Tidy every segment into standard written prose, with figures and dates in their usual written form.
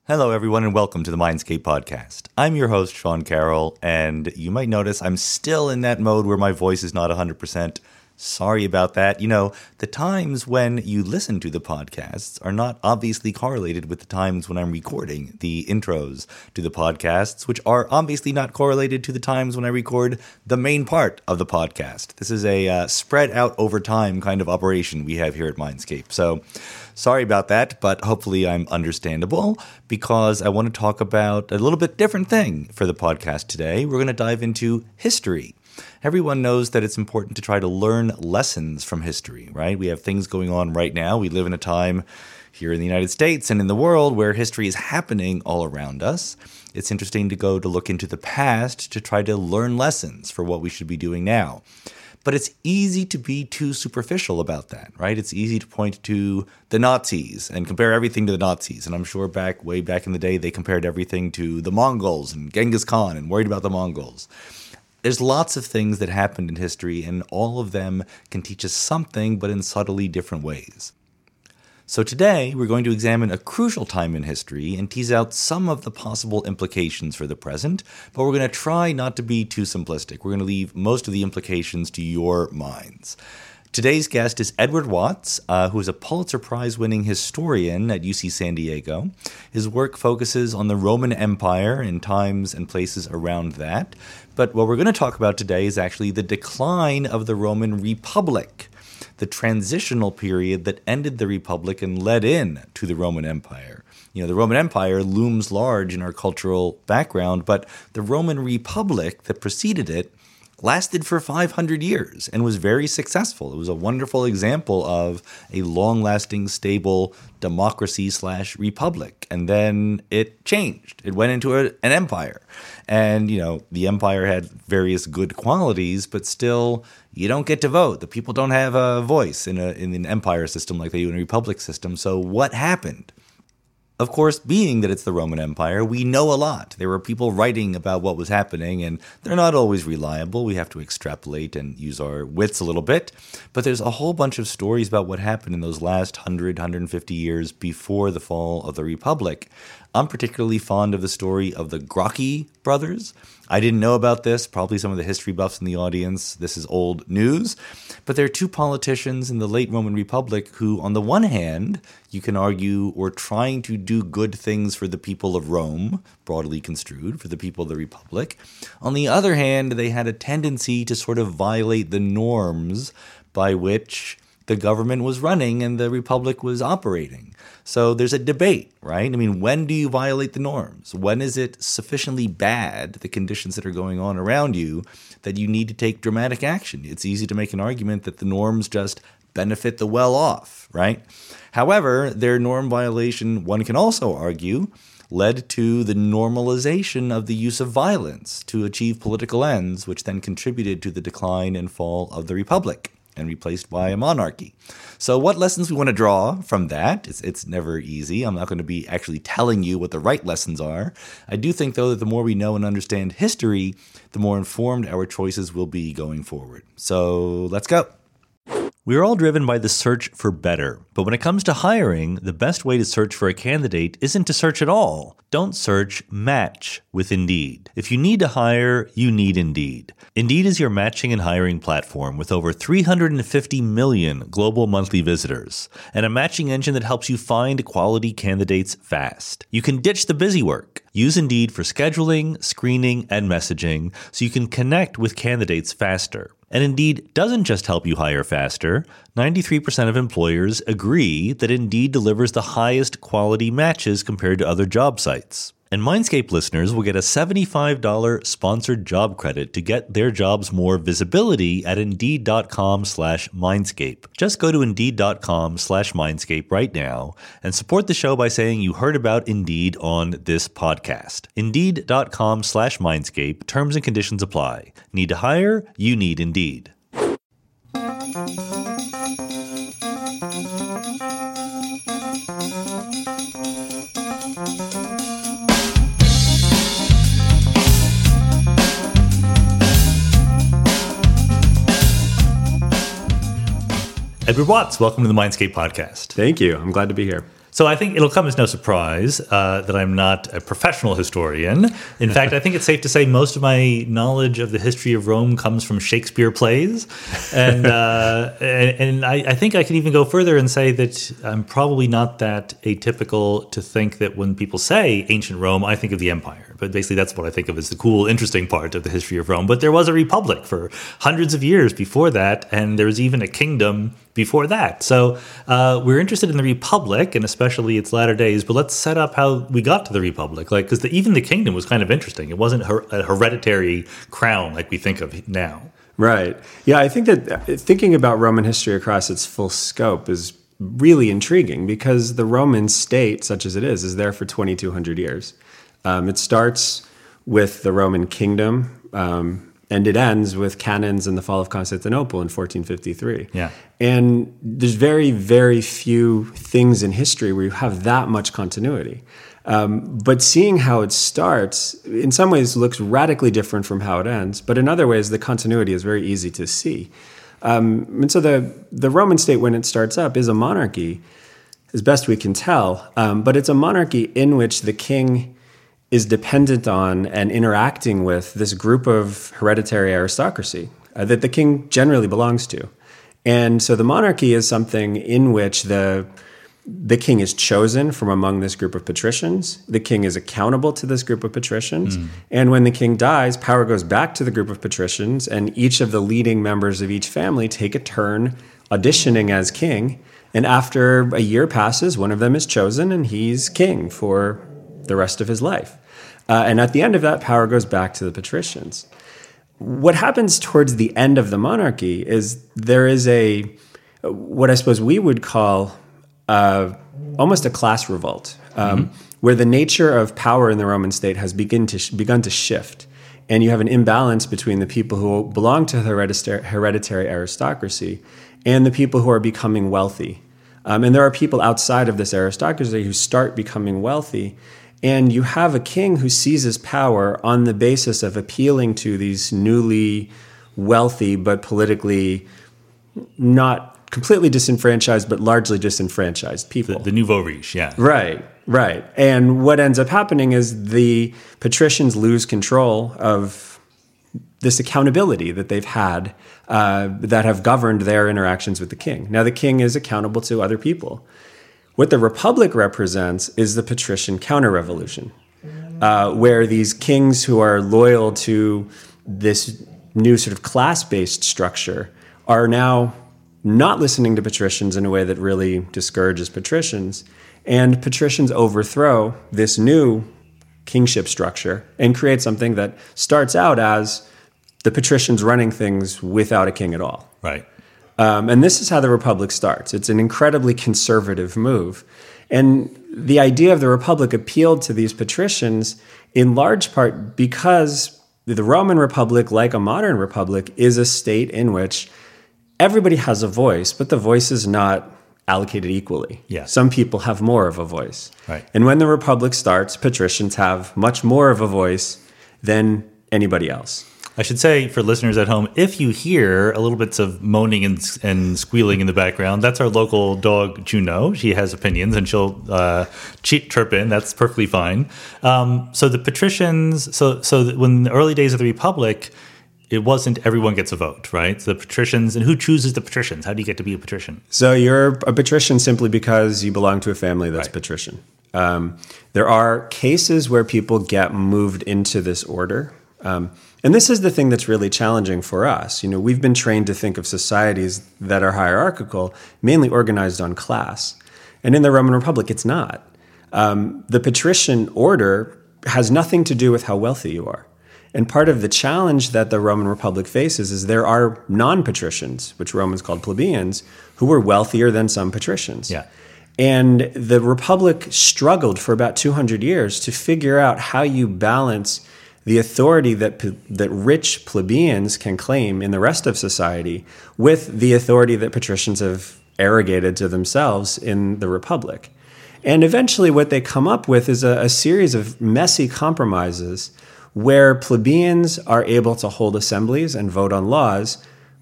Hello, everyone, and welcome to the Mindscape podcast. I'm your host, Sean Carroll, and you might notice I'm still in that mode where my voice is not 100%. Sorry about that. You know, the times when you listen to the podcasts are not obviously correlated with the times when I'm recording the intros to the podcasts, which are obviously not correlated to the times when I record the main part of the podcast. This is a spread out over time kind of operation we have here at Mindscape. So sorry about that, but hopefully I'm understandable because I want to talk about a little bit different thing for the podcast today. We're going to dive into history. Everyone knows that it's important to try to learn lessons from history, right? We have things going on right now. We live in a time here in the United States and in the world where history is happening all around us. It's interesting to look into the past to try to learn lessons for what we should be doing now. But it's easy to be too superficial about that, right? It's easy to point to the Nazis and compare everything to the Nazis. And I'm sure way back in the day, they compared everything to the Mongols and Genghis Khan and worried about the Mongols. There's lots of things that happened in history, and all of them can teach us something, but in subtly different ways. So today, we're going to examine a crucial time in history and tease out some of the possible implications for the present, but we're going to try not to be too simplistic. We're going to leave most of the implications to your minds. Today's guest is Edward Watts, who is a Pulitzer Prize-winning historian at UC San Diego. His work focuses on the Roman Empire and times and places around that. But what we're going to talk about today is actually the decline of the Roman Republic, the transitional period that ended the Republic and led in to the Roman Empire. You know, the Roman Empire looms large in our cultural background, but the Roman Republic that preceded it lasted for 500 years and was very successful. It was a wonderful example of a long-lasting, stable democracy/republic. And then it changed. It went into an empire. And, you know, the empire had various good qualities, but still, you don't get to vote. The people don't have a voice in an empire system like they do in a republic system. So what happened? Of course, being that it's the Roman Empire, we know a lot. There were people writing about what was happening, and they're not always reliable. We have to extrapolate and use our wits a little bit. But there's a whole bunch of stories about what happened in those last 150 years before the fall of the Republic. I'm particularly fond of the story of the Gracchi brothers. I didn't know about this. Probably some of the history buffs in the audience, this is old news. But there are two politicians in the late Roman Republic who, on the one hand, you can argue were trying to do good things for the people of Rome, broadly construed, for the people of the Republic. On the other hand, they had a tendency to sort of violate the norms by which the government was running and the Republic was operating. So there's a debate, right? I mean, when do you violate the norms? When is it sufficiently bad, the conditions that are going on around you, that you need to take dramatic action? It's easy to make an argument that the norms just benefit the well-off, right? However, their norm violation, one can also argue, led to the normalization of the use of violence to achieve political ends, which then contributed to the decline and fall of the Republic and replaced by a monarchy. So what lessons we want to draw from that? It's never easy. I'm not going to be actually telling you what the right lessons are. I do think, though, that the more we know and understand history, the more informed our choices will be going forward. So let's go. We are all driven by the search for better. But when it comes to hiring, the best way to search for a candidate isn't to search at all. Don't search, match with Indeed. If you need to hire, you need Indeed. Indeed is your matching and hiring platform with over 350 million global monthly visitors and a matching engine that helps you find quality candidates fast. You can ditch the busy work. Use Indeed for scheduling, screening, and messaging so you can connect with candidates faster. And Indeed doesn't just help you hire faster. 93% of employers agree that Indeed delivers the highest quality matches compared to other job sites. And Mindscape listeners will get a $75 sponsored job credit to get their jobs more visibility at Indeed.com/Mindscape. Just go to Indeed.com/Mindscape right now and support the show by saying you heard about Indeed on this podcast. Indeed.com/Mindscape. Terms and conditions apply. Need to hire? You need Indeed. Edward Watts, welcome to the Mindscape podcast. Thank you. I'm glad to be here. So I think it'll come as no surprise that I'm not a professional historian. In fact, I think it's safe to say most of my knowledge of the history of Rome comes from Shakespeare plays. And I think I can even go further and say that I'm probably not that atypical to think that when people say ancient Rome, I think of the empire. But basically that's what I think of as the cool, interesting part of the history of Rome. But there was a republic for hundreds of years before that, and there was even a kingdom before that. So we're interested in the republic, and especially its latter days, but let's set up how we got to the republic. Like, because even the kingdom was kind of interesting. It wasn't a hereditary crown like we think of now. Right. Yeah, I think that thinking about Roman history across its full scope is really intriguing because the Roman state, such as it is there for 2,200 years. It starts with the Roman kingdom, and it ends with Cannons and the fall of Constantinople in 1453. Yeah. And there's very, very few things in history where you have that much continuity. But seeing how it starts, in some ways, looks radically different from how it ends. But in other ways, the continuity is very easy to see. And so the Roman state, when it starts up, is a monarchy, as best we can tell. But it's a monarchy in which the king is dependent on and interacting with this group of hereditary aristocracy that the king generally belongs to. And so the monarchy is something in which the king is chosen from among this group of patricians. The king is accountable to this group of patricians. And when the king dies, power goes back to the group of patricians, and each of the leading members of each family take a turn auditioning as king. And after a year passes, one of them is chosen, and he's king for the rest of his life. And at the end of that, power goes back to the patricians. What happens towards the end of the monarchy is there is what I suppose we would call almost a class revolt, where the nature of power in the Roman state has begun to shift. And you have an imbalance between the people who belong to the hereditary aristocracy and the people who are becoming wealthy. And there are people outside of this aristocracy who start becoming wealthy. And you have a king who seizes power on the basis of appealing to these newly wealthy but politically not completely disenfranchised but largely disenfranchised people. The nouveau riche, yeah. Right. And what ends up happening is the patricians lose control of this accountability that they've had that have governed their interactions with the king. Now, the king is accountable to other people. What the Republic represents is the patrician counter-revolution, where these kings who are loyal to this new sort of class-based structure are now not listening to patricians in a way that really discourages patricians, and patricians overthrow this new kingship structure and create something that starts out as the patricians running things without a king at all. Right. And this is how the Republic starts. It's an incredibly conservative move. And the idea of the Republic appealed to these patricians in large part because the Roman Republic, like a modern republic, is a state in which everybody has a voice, but the voice is not allocated equally. Yeah. Some people have more of a voice. Right. And when the Republic starts, patricians have much more of a voice than anybody else. I should say for listeners at home, if you hear a little bits of moaning and squealing in the background, that's our local dog, Juno. She has opinions and she'll chirp in. That's perfectly fine. So the patricians, so when in the early days of the Republic, it wasn't everyone gets a vote, right? So the patricians, and who chooses the patricians? How do you get to be a patrician? So you're a patrician simply because you belong to a family that's patrician. There are cases where people get moved into this order. And this is the thing that's really challenging for us. You know, we've been trained to think of societies that are hierarchical, mainly organized on class. And in the Roman Republic, it's not. The patrician order has nothing to do with how wealthy you are. And part of the challenge that the Roman Republic faces is there are non-patricians, which Romans called plebeians, who were wealthier than some patricians. Yeah. And the Republic struggled for about 200 years to figure out how you balance the authority that rich plebeians can claim in the rest of society with the authority that patricians have arrogated to themselves in the Republic. And eventually what they come up with is a series of messy compromises where plebeians are able to hold assemblies and vote on laws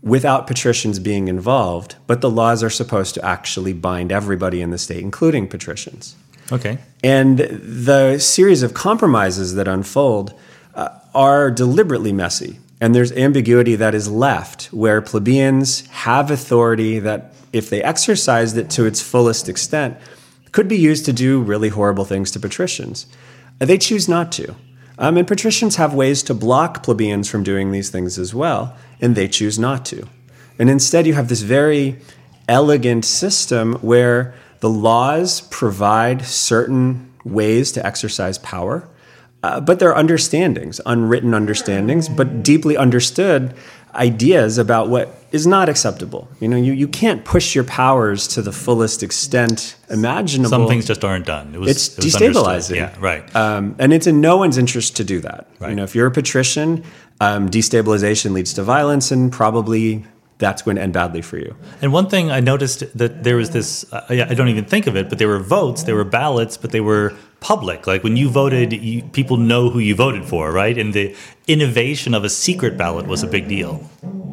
without patricians being involved, but the laws are supposed to actually bind everybody in the state, including patricians. Okay. And the series of compromises that unfold are deliberately messy. And there's ambiguity that is left where plebeians have authority that, if they exercised it to its fullest extent, could be used to do really horrible things to patricians. They choose not to. And patricians have ways to block plebeians from doing these things as well, and they choose not to. And instead, you have this very elegant system where the laws provide certain ways to exercise power, but they're understandings, unwritten understandings, but deeply understood ideas about what is not acceptable. You can't push your powers to the fullest extent imaginable. Some things just aren't done. It's destabilizing. Yeah, right. And it's in no one's interest to do that. Right. If you're a patrician, destabilization leads to violence, and probably that's going to end badly for you. And one thing I noticed that there was this, I don't even think of it, but there were votes, there were ballots, but they were public. Like when you voted, people know who you voted for, right? And the innovation of a secret ballot was a big deal.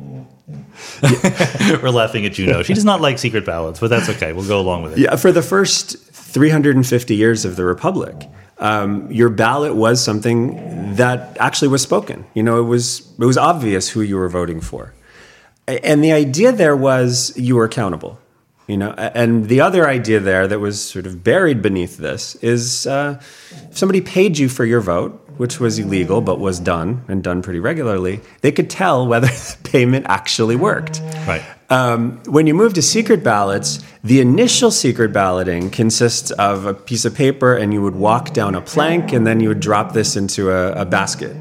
We're laughing at Juno. She does not like secret ballots, but that's okay. We'll go along with it. Yeah, for the first 350 years of the Republic, your ballot was something that actually was spoken. It was obvious who you were voting for. And the idea there was you were accountable, and the other idea there that was sort of buried beneath this is if somebody paid you for your vote, which was illegal but was done and done pretty regularly, they could tell whether the payment actually worked. Right. When you move to secret ballots, the initial secret balloting consists of a piece of paper, and you would walk down a plank, and then you would drop this into a basket.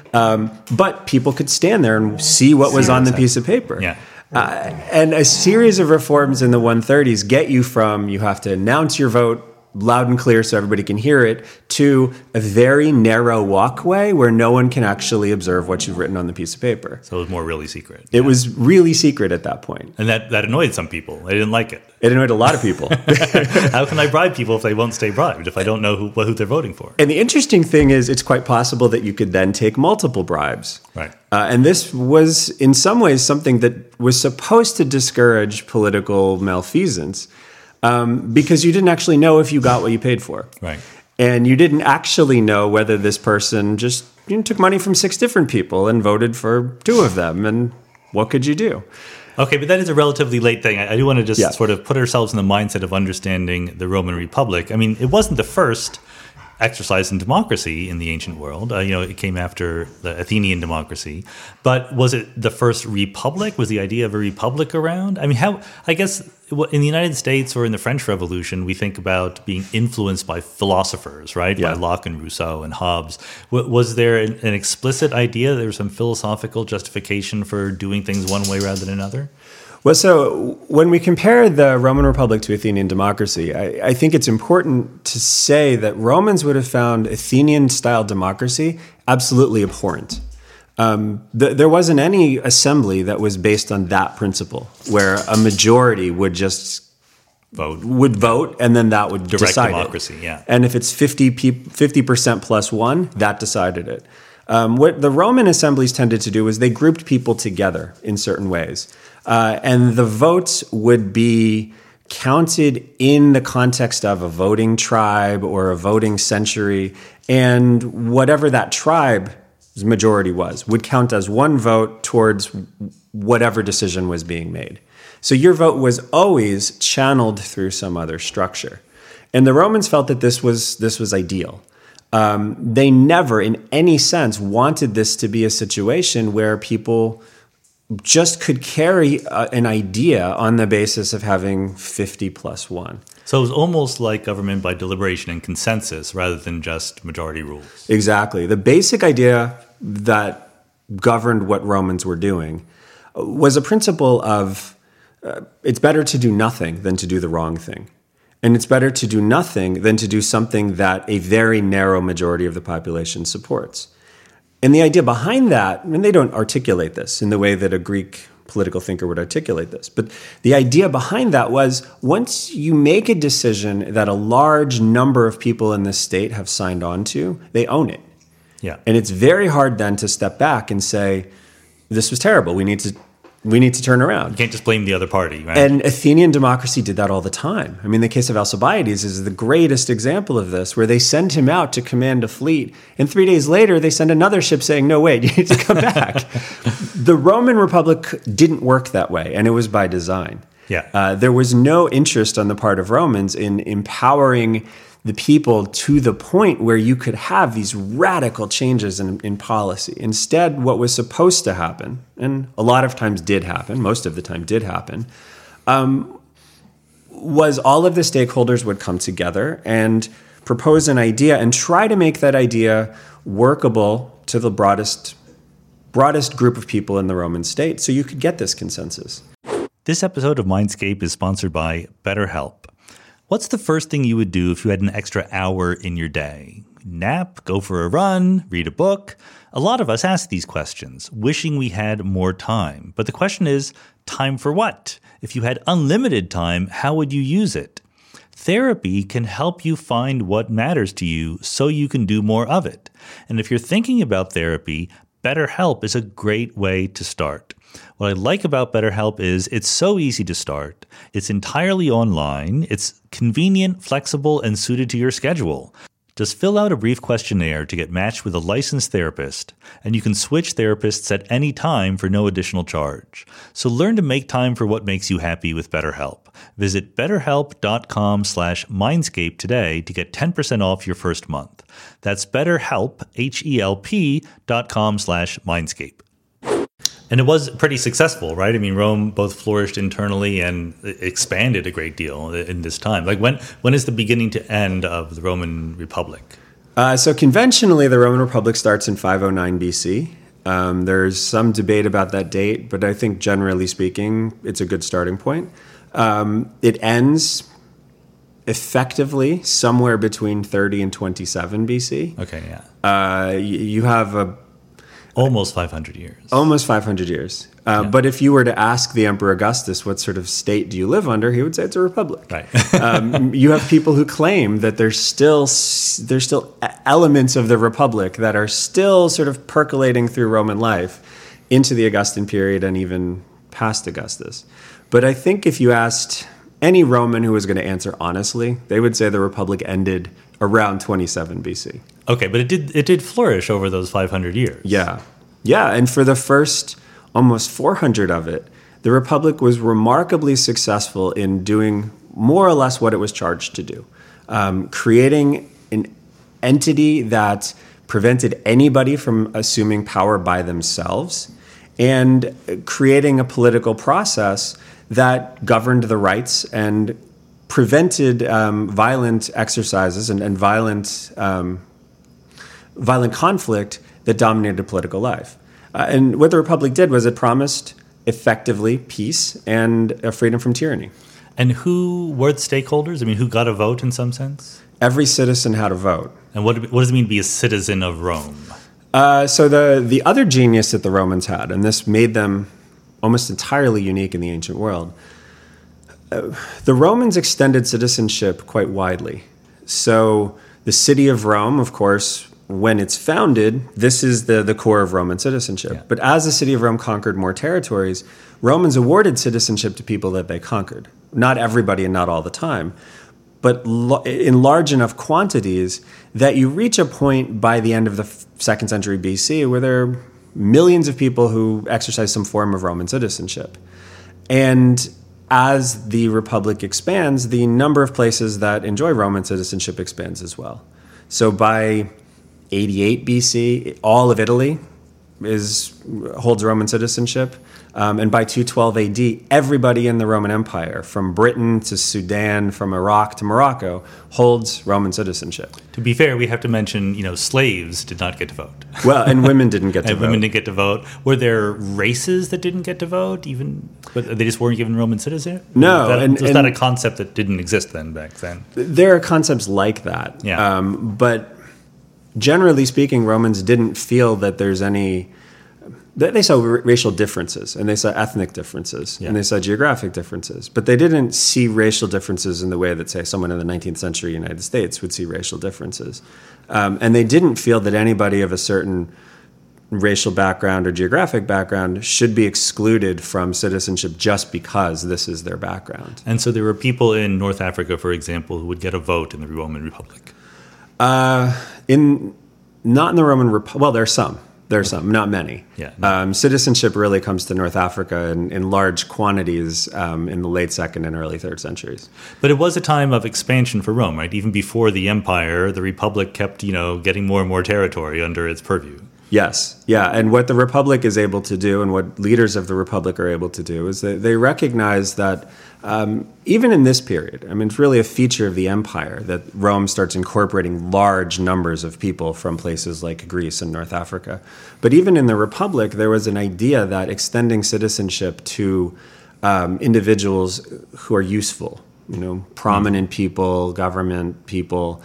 But people could stand there and see what was on the piece of paper. Yeah. And a series of reforms in the 130s get you from you have to announce your vote loud and clear so everybody can hear it, to a very narrow walkway where no one can actually observe what you've written on the piece of paper. So it was more really secret. It was really secret at that point. And that annoyed some people. They didn't like it. It annoyed a lot of people. How can I bribe people if they won't stay bribed, if I don't know who they're voting for? And the interesting thing is it's quite possible that you could then take multiple bribes. Right. And this was, in some ways, something that was supposed to discourage political malfeasance because you didn't actually know if you got what you paid for. Right. And you didn't actually know whether this person just took money from 6 different people and voted for 2 of them. And what could you do? Okay, but that is a relatively late thing. I do want to just sort of put ourselves in the mindset of understanding the Roman Republic. I mean, it wasn't the first exercise in democracy in the ancient world. It came after the Athenian democracy. But was it the first republic? Was the idea of a republic around? I mean, I guess in the United States or in the French Revolution, we think about being influenced by philosophers, right? Yeah. By Locke and Rousseau and Hobbes. Was there an explicit idea? There was some philosophical justification for doing things one way rather than another? Well, so when we compare the Roman Republic to Athenian democracy, I think it's important to say that Romans would have found Athenian-style democracy absolutely abhorrent. There wasn't any assembly that was based on that principle, where a majority would just vote, and then that would direct decide democracy. It. Yeah, and if it's 50% plus 1, that decided it. What the Roman assemblies tended to do was they grouped people together in certain ways. And the votes would be counted in the context of a voting tribe or a voting century. And whatever that tribe's majority was would count as one vote towards whatever decision was being made. So your vote was always channeled through some other structure. And the Romans felt that this was ideal. They never, in any sense, wanted this to be a situation where people just could carry an idea on the basis of having 50 plus 1. So it was almost like government by deliberation and consensus rather than just majority rules. Exactly. The basic idea that governed what Romans were doing was a principle of it's better to do nothing than to do the wrong thing. And it's better to do nothing than to do something that a very narrow majority of the population supports. And the idea behind that, and they don't articulate this in the way that a Greek political thinker would articulate this, but the idea behind that was once you make a decision that a large number of people in this state have signed on to, they own it. Yeah. And it's very hard then to step back and say, this was terrible. We need to we need to turn around. You can't just blame the other party, right? And Athenian democracy did that all the time. I mean, the case of Alcibiades is the greatest example of this, where they send him out to command a fleet, and 3 days later they send another ship saying, no, wait, you need to come back. The Roman Republic didn't work that way, and it was by design. Yeah. There was no interest on the part of Romans in empowering the people to the point where you could have these radical changes in policy. Instead, what was supposed to happen, and a lot of times did happen, most of the time did happen, was all of the stakeholders would come together and propose an idea and try to make that idea workable to the broadest group of people in the Roman state, so you could get this consensus. This episode of Mindscape is sponsored by BetterHelp. What's the first thing you would do if you had an extra hour in your day? Nap, go for a run, read a book? A lot of us ask these questions, wishing we had more time. But the question is, time for what? If you had unlimited time, how would you use it? Therapy can help you find what matters to you so you can do more of it. And if you're thinking about therapy, BetterHelp is a great way to start. What I like about BetterHelp is it's so easy to start. It's entirely online. It's convenient, flexible, and suited to your schedule. Just fill out a brief questionnaire to get matched with a licensed therapist, and you can switch therapists at any time for no additional charge. So learn to make time for what makes you happy with BetterHelp. Visit betterhelp.com/mindscape today to get 10% off your first month. That's BetterHelp, HELP.com/mindscape. And it was pretty successful, right? I mean, Rome both flourished internally and expanded a great deal in this time. Like when is the beginning to end of the Roman Republic? So conventionally, the Roman Republic starts in 509 BC. There's some debate about that date, but I think generally speaking, it's a good starting point. It ends effectively somewhere between 30 and 27 BC. Okay, yeah. You have almost 500 years. Almost 500 years. But if you were to ask the Emperor Augustus what sort of state do you live under, he would say it's a republic. Right. You have people who claim that there's still elements of the republic that are still sort of percolating through Roman life into the Augustan period and even past Augustus. But I think if you asked any Roman who was going to answer honestly, they would say the republic ended around 27 BC. Okay, but it did flourish over those 500 years. Yeah. And for the first almost 400 of it, the Republic was remarkably successful in doing more or less what it was charged to do, creating an entity that prevented anybody from assuming power by themselves, and creating a political process that governed the rights and prevented violent exercises and violent conflict that dominated political life. And what the Republic did was it promised effectively peace and freedom from tyranny. And who were the stakeholders? I mean, who got a vote in some sense? Every citizen had a vote. And what does it mean to be a citizen of Rome? So the other genius that the Romans had, and this made them almost entirely unique in the ancient world, the Romans extended citizenship quite widely. So the city of Rome, of course, when it's founded, this is the core of Roman citizenship. Yeah. But as the city of Rome conquered more territories, Romans awarded citizenship to people that they conquered. Not everybody and not all the time, but in large enough quantities that you reach a point by the end of the 2nd century BC where there are millions of people who exercise some form of Roman citizenship. And as the Republic expands, the number of places that enjoy Roman citizenship expands as well. So by 88 BC, all of Italy holds Roman citizenship. And by 212 AD, everybody in the Roman Empire, from Britain to Sudan, from Iraq to Morocco, holds Roman citizenship. To be fair, we have to mention, slaves did not get to vote. Well, and women didn't get to vote. Women didn't get to vote. Were there races that didn't get to vote, but they just weren't given Roman citizenship? No. Was that a concept that didn't exist back then? There are concepts like that. Yeah. But generally speaking, Romans didn't feel that there's any... They saw racial differences, and they saw ethnic differences, and they saw geographic differences. But they didn't see racial differences in the way that, say, someone in the 19th century United States would see racial differences. And they didn't feel that anybody of a certain racial background or geographic background should be excluded from citizenship just because this is their background. And so there were people in North Africa, for example, who would get a vote in the Roman Republic. Not in the Roman Republic. Well, there's some. There's some, not many. Yeah. Citizenship really comes to North Africa in large quantities in the late 2nd and early 3rd centuries. But it was a time of expansion for Rome, right? Even before the empire, the Republic kept, getting more and more territory under its purview. Yes. Yeah. And what the Republic is able to do and what leaders of the Republic are able to do is that they recognize that even in this period, I mean, it's really a feature of the empire that Rome starts incorporating large numbers of people from places like Greece and North Africa. But even in the Republic, there was an idea that extending citizenship to individuals who are useful, prominent people, government people.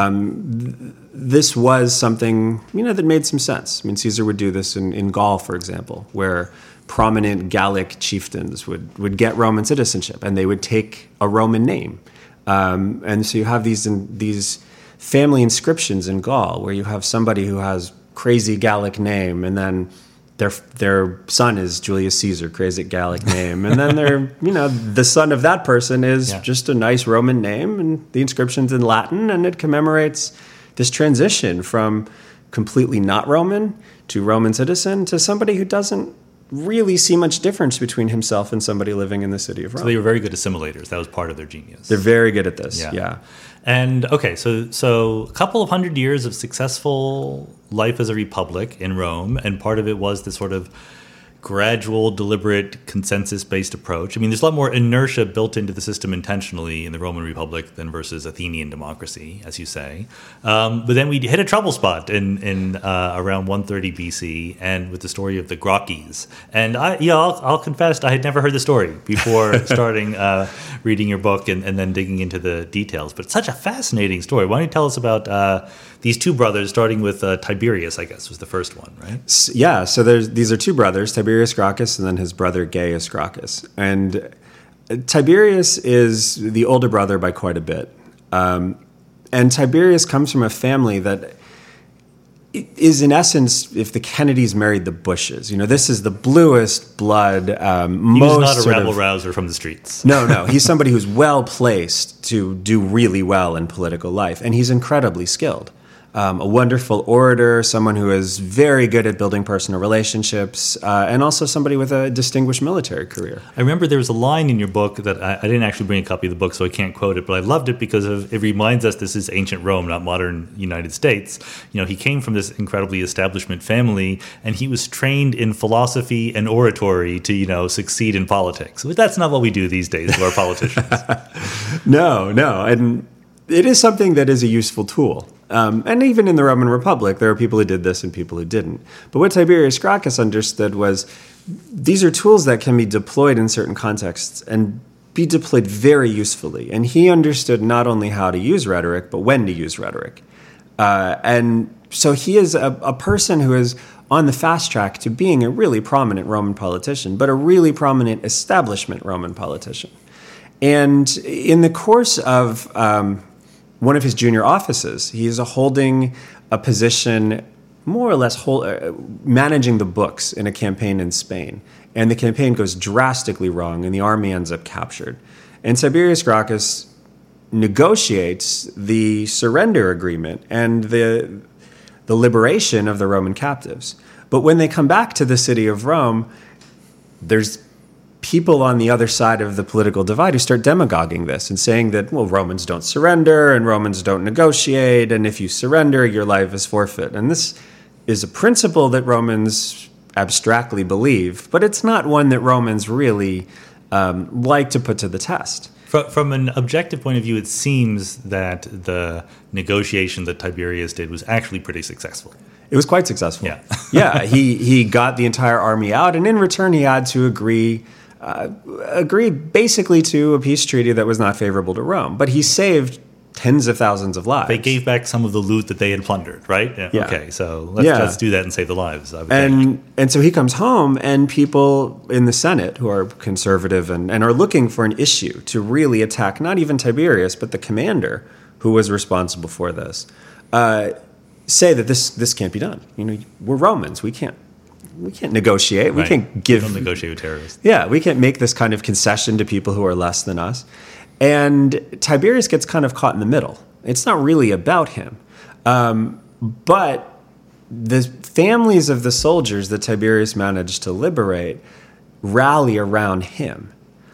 This was something, that made some sense. I mean, Caesar would do this in Gaul, for example, where prominent Gallic chieftains would get Roman citizenship, and they would take a Roman name. And so you have these family inscriptions in Gaul, where you have somebody who has crazy Gallic name, and then their son is Julius Caesar, crazy Gallic name, and then the son of that person is just a nice Roman name, and the inscription's in Latin, and it commemorates this transition from completely not Roman to Roman citizen to somebody who doesn't really see much difference between himself and somebody living in the city of Rome. So they were very good assimilators. That was part of their genius. They're very good at this. Yeah. And okay, so a couple of 100 years of successful life as a republic in Rome, and part of it was this sort of gradual, deliberate, consensus-based approach. I mean, there's a lot more inertia built into the system intentionally in the Roman Republic than versus Athenian democracy, as you say. But then we hit a trouble spot in around 130 BC, and with the story of the Gracchus. And I'll confess, I had never heard the story before starting reading your book and then digging into the details. But it's such a fascinating story. Why don't you tell us about these two brothers, starting with Tiberius, I guess, was the first one, right? Yeah, so these are two brothers, Tiberius Gracchus and then his brother Gaius Gracchus. And Tiberius is the older brother by quite a bit. And Tiberius comes from a family that is, in essence, if the Kennedys married the Bushes. This is the bluest blood. He was not a rabble-rouser from the streets. No. He's somebody who's well-placed to do really well in political life, and he's incredibly skilled. A wonderful orator, someone who is very good at building personal relationships, and also somebody with a distinguished military career. I remember there was a line in your book that I didn't actually bring a copy of the book, so I can't quote it, but I loved it because it reminds us this is ancient Rome, not modern United States. He came from this incredibly establishment family, and he was trained in philosophy and oratory to, succeed in politics. But that's not what we do these days to our politicians. No. And it is something that is a useful tool. And even in the Roman Republic, there are people who did this and people who didn't. But what Tiberius Gracchus understood was these are tools that can be deployed in certain contexts and be deployed very usefully. And he understood not only how to use rhetoric, but when to use rhetoric. And so he is a person who is on the fast track to being a really prominent Roman politician, but a really prominent establishment Roman politician. And in the course of one of his junior offices, he is holding a position more or less managing the books in a campaign in Spain. And the campaign goes drastically wrong, and the army ends up captured. And Tiberius Gracchus negotiates the surrender agreement and the liberation of the Roman captives. But when they come back to the city of Rome, there's people on the other side of the political divide who start demagoguing this and saying that, well, Romans don't surrender and Romans don't negotiate, and if you surrender, your life is forfeit. And this is a principle that Romans abstractly believe, but it's not one that Romans really like to put to the test. From an objective point of view, it seems that the negotiation that Tiberius did was actually pretty successful. It was quite successful. Yeah. Yeah, he got the entire army out, and in return he had to agree basically to a peace treaty that was not favorable to Rome. But he saved tens of thousands of lives. They gave back some of the loot that they had plundered, right? Yeah. Okay, so let's do that and save the lives. And so he comes home, and people in the Senate who are conservative and are looking for an issue to really attack not even Tiberius, but the commander who was responsible for this, say that this can't be done. We're Romans. We can't negotiate. We Right. can't give. Don't negotiate with terrorists. Yeah, we can't make this kind of concession to people who are less than us. And Tiberius gets kind of caught in the middle. It's not really about him. But the families of the soldiers that Tiberius managed to liberate rally around him.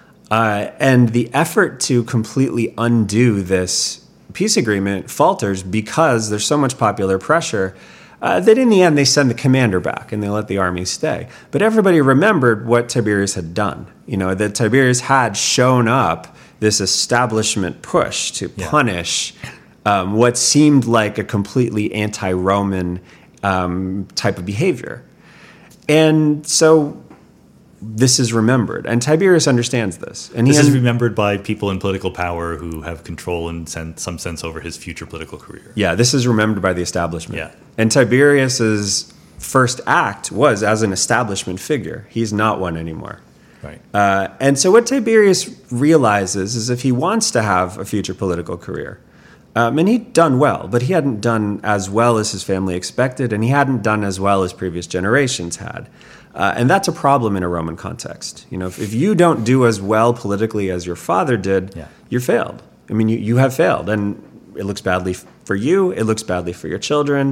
And the effort to completely undo this peace agreement falters because there's so much popular pressure that in the end they send the commander back and they let the army stay. But everybody remembered what Tiberius had done. That Tiberius had shown up this establishment push to punish what seemed like a completely anti-Roman type of behavior. And so this is remembered. And Tiberius understands this. And this is remembered by people in political power who have control and some sense over his future political career. Yeah, this is remembered by the establishment. Yeah. And Tiberius's first act was as an establishment figure. He's not one anymore. Right. And so what Tiberius realizes is if he wants to have a future political career, and he'd done well, but he hadn't done as well as his family expected, and he hadn't done as well as previous generations had. And that's a problem in a Roman context. If you don't do as well politically as your father did, you're failed. I mean, you have failed, and it looks badly for you. It looks badly for your children.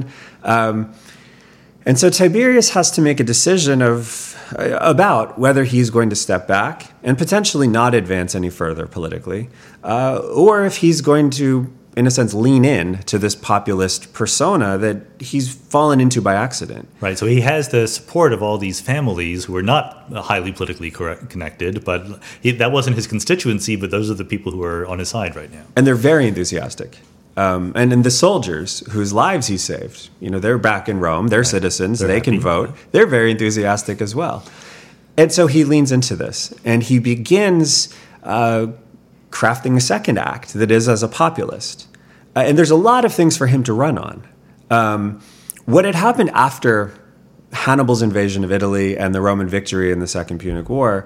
And so Tiberius has to make a decision about whether he's going to step back and potentially not advance any further politically, or if he's going to, in a sense, lean in to this populist persona that he's fallen into by accident. Right. So he has the support of all these families who are not highly politically connected, but that wasn't his constituency, but those are the people who are on his side right now. And they're very enthusiastic. And the soldiers whose lives he saved, they're back in Rome, they're citizens, they can vote. They're very enthusiastic as well. And so he leans into this, and he begins crafting a second act that is as a populist. And there's a lot of things for him to run on. What had happened after Hannibal's invasion of Italy and the Roman victory in the Second Punic War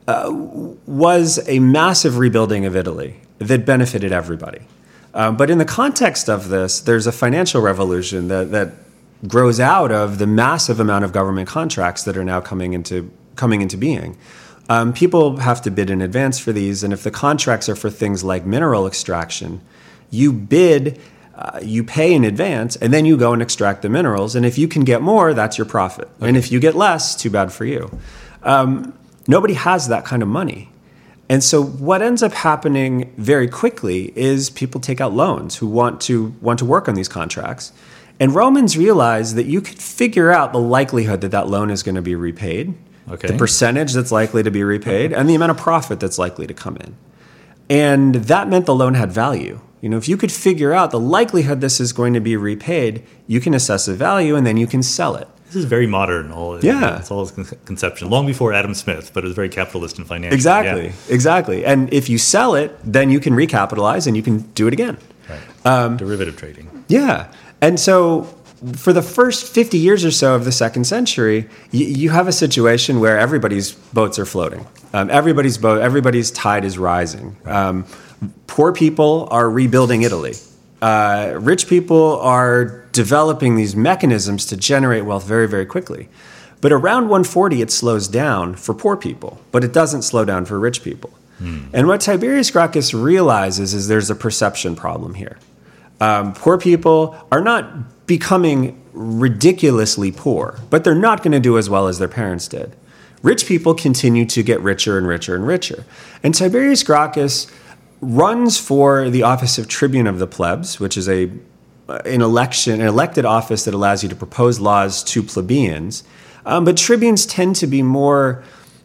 was a massive rebuilding of Italy that benefited everybody. But in the context of this, there's a financial revolution that grows out of the massive amount of government contracts that are now coming into being. People have to bid in advance for these, and if the contracts are for things like mineral extraction, you bid, you pay in advance, and then you go and extract the minerals, and if you can get more, that's your profit. Okay. And if you get less, too bad for you. Nobody has that kind of money. And so what ends up happening very quickly is people take out loans who want to work on these contracts. And Romans realize that you could figure out the likelihood that loan is going to be repaid, the percentage that's likely to be repaid, and the amount of profit that's likely to come in. And that meant the loan had value. If you could figure out the likelihood this is going to be repaid, you can assess the value and then you can sell it. This is very modern. It's all his conception. Long before Adam Smith, but it was very capitalist and financial. Exactly. And if you sell it, then you can recapitalize and you can do it again. Right. Derivative trading. Yeah. And so for the first 50 years or so of the second century, you have a situation where everybody's boats are floating. Everybody's tide is rising. Right. Poor people are rebuilding Italy. Rich people are developing these mechanisms to generate wealth very, very quickly. But around 140, it slows down for poor people, but it doesn't slow down for rich people. And what Tiberius Gracchus realizes is there's a perception problem here. Poor people are not becoming ridiculously poor, but they're not going to do as well as their parents did. Rich people continue to get richer and richer and richer. And Tiberius Gracchus runs for the office of tribune of the plebs, which is an elected office that allows you to propose laws to plebeians. But tribunes tend to be more,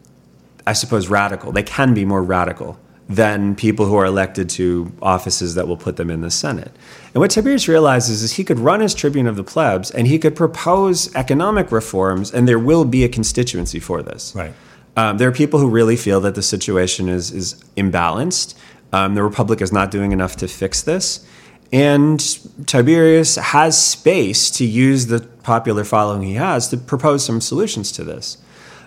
I suppose, radical. They can be more radical than people who are elected to offices that will put them in the Senate. And what Tiberius realizes is he could run as tribune of the plebs and he could propose economic reforms, and there will be a constituency for this. Right. There are people who really feel that the situation is imbalanced. The Republic is not doing enough to fix this. And Tiberius has space to use the popular following he has to propose some solutions to this.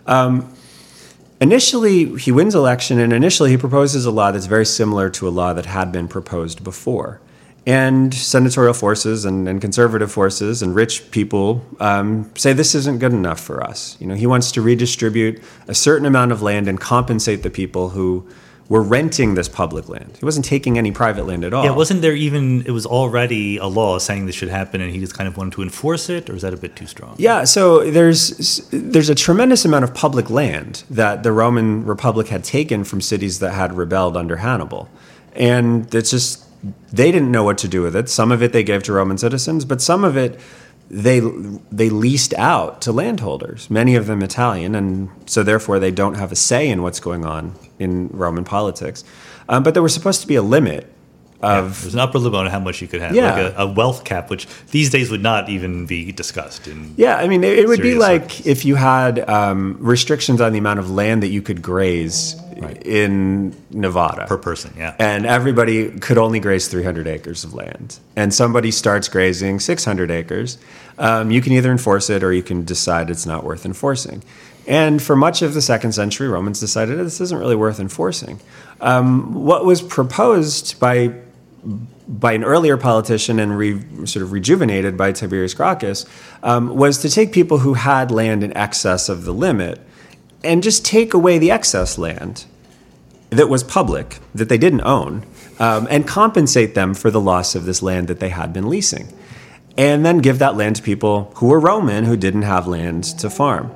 Initially, he wins election, and initially he proposes a law that's very similar to a law that had been proposed before. And senatorial forces and conservative forces and rich people say this isn't good enough for us. He wants to redistribute a certain amount of land and compensate the people who were renting this public land. He wasn't taking any private land at all. Yeah, wasn't there even, it was already a law saying this should happen and he just kind of wanted to enforce it, or is that a bit too strong? Yeah, so there's a tremendous amount of public land that the Roman Republic had taken from cities that had rebelled under Hannibal. And it's just, they didn't know what to do with it. Some of it they gave to Roman citizens, but some of it they leased out to landholders, many of them Italian, and so therefore they don't have a say in what's going on in Roman politics. But there was supposed to be a limit of... there's an upper limit on how much you could have, like a wealth cap, which these days would not even be discussed. It would be like circles. if you had restrictions on the amount of land that you could graze in Nevada. Per person, yeah. And everybody could only graze 300 acres of land. And somebody starts grazing 600 acres. You can either enforce it or you can decide it's not worth enforcing. And for much of the 2nd century, Romans decided this isn't really worth enforcing. What was proposed by an earlier politician and sort of rejuvenated by Tiberius Gracchus was to take people who had land in excess of the limit and just take away the excess land that was public, that they didn't own, and compensate them for the loss of this land that they had been leasing. And then give that land to people who were Roman, who didn't have land to farm.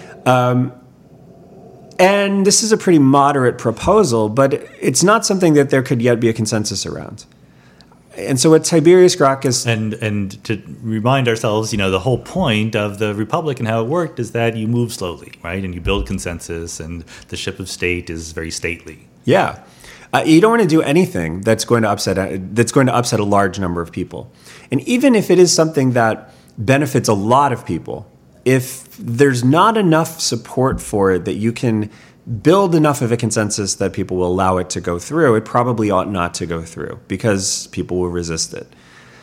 And this is a pretty moderate proposal, but it's not something that there could yet be a consensus around. And so what Tiberius Gracchus... And to remind ourselves, the whole point of the Republic and how it worked is that you move slowly, right? And you build consensus, and the ship of state is very stately. Yeah. You don't want to do anything that's going to upset a large number of people. And even if it is something that benefits a lot of people, if there's not enough support for it that you can build enough of a consensus that people will allow it to go through, it probably ought not to go through because people will resist it.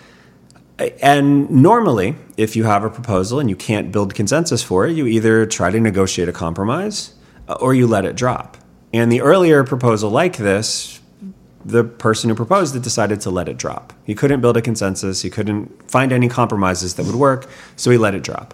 And normally, if you have a proposal and you can't build consensus for it, you either try to negotiate a compromise or you let it drop. And the earlier proposal like this, the person who proposed it decided to let it drop. He couldn't build a consensus. He couldn't find any compromises that would work, so he let it drop.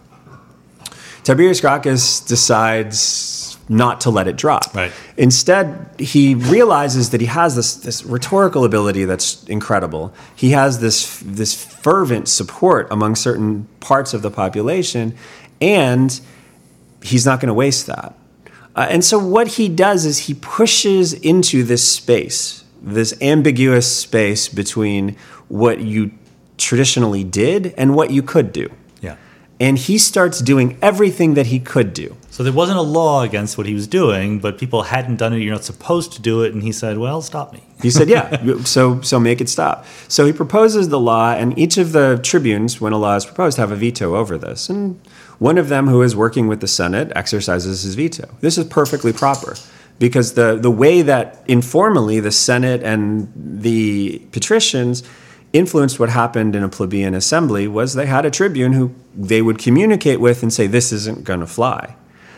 Tiberius Gracchus decides not to let it drop. Right. Instead, he realizes that he has this rhetorical ability that's incredible. He has this fervent support among certain parts of the population, and he's not going to waste that. And so what he does is he pushes into this space, this ambiguous space between what you traditionally did and what you could do. Yeah. And he starts doing everything that he could do. So there wasn't a law against what he was doing, but people hadn't done it. You're not supposed to do it. And he said, well, stop me. He said, yeah, so make it stop. So he proposes the law, and each of the tribunes, when a law is proposed, have a veto over this. And one of them, who is working with the Senate, exercises his veto. This is perfectly proper, because the way that informally the Senate and the patricians influenced what happened in a plebeian assembly was they had a tribune who they would communicate with and say, this isn't going to fly.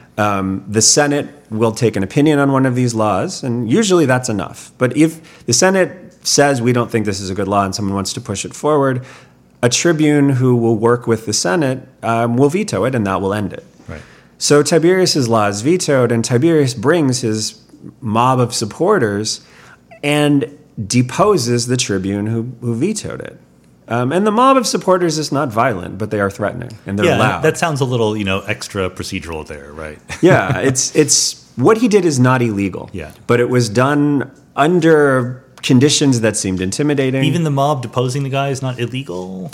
The Senate will take an opinion on one of these laws, and usually that's enough. But if the Senate says we don't think this is a good law and someone wants to push it forward, a tribune who will work with the Senate will veto it, and that will end it. Right. So Tiberius's law is vetoed, and Tiberius brings his mob of supporters and deposes the tribune who vetoed it. And the mob of supporters is not violent, but they are threatening, and they're loud. That sounds a little, extra procedural there, right? Yeah, it's what he did is not illegal. Yeah. But it was done under conditions that seemed intimidating. Even the mob deposing the guy is not illegal?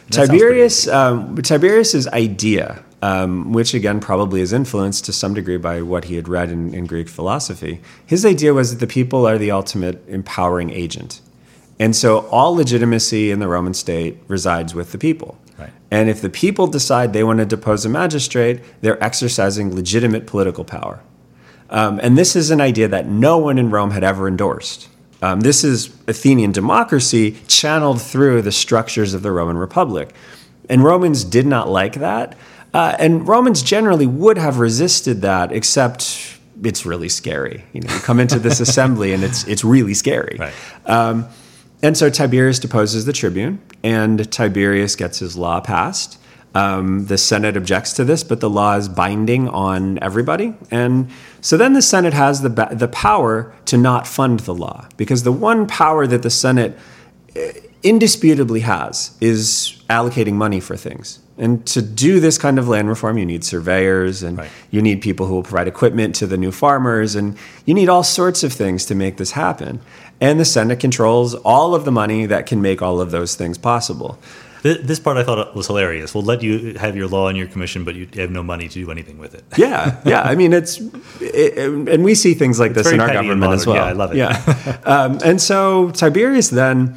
Tiberius's idea, which again probably is influenced to some degree by what he had read in Greek philosophy, his idea was that the people are the ultimate empowering agent. And so all legitimacy in the Roman state resides with the people. Right. And if the people decide they want to depose a magistrate, they're exercising legitimate political power. And this is an idea that no one in Rome had ever endorsed. This is Athenian democracy channeled through the structures of the Roman Republic. And Romans did not like that. And Romans generally would have resisted that, except it's really scary. You come into this assembly and it's really scary. Right. And so Tiberius deposes the tribune, and Tiberius gets his law passed. The Senate objects to this, but the law is binding on everybody. And so then the Senate has the power to not fund the law, because the one power that the Senate indisputably has is allocating money for things. And to do this kind of land reform, you need surveyors, and you need people who will provide equipment to the new farmers, and you need all sorts of things to make this happen. And the Senate controls all of the money that can make all of those things possible. This part I thought was hilarious. We'll let you have your law and your commission, but you have no money to do anything with it. Yeah. I mean, and we see things like this in our government as well. Yeah, I love it. Yeah. And so Tiberius then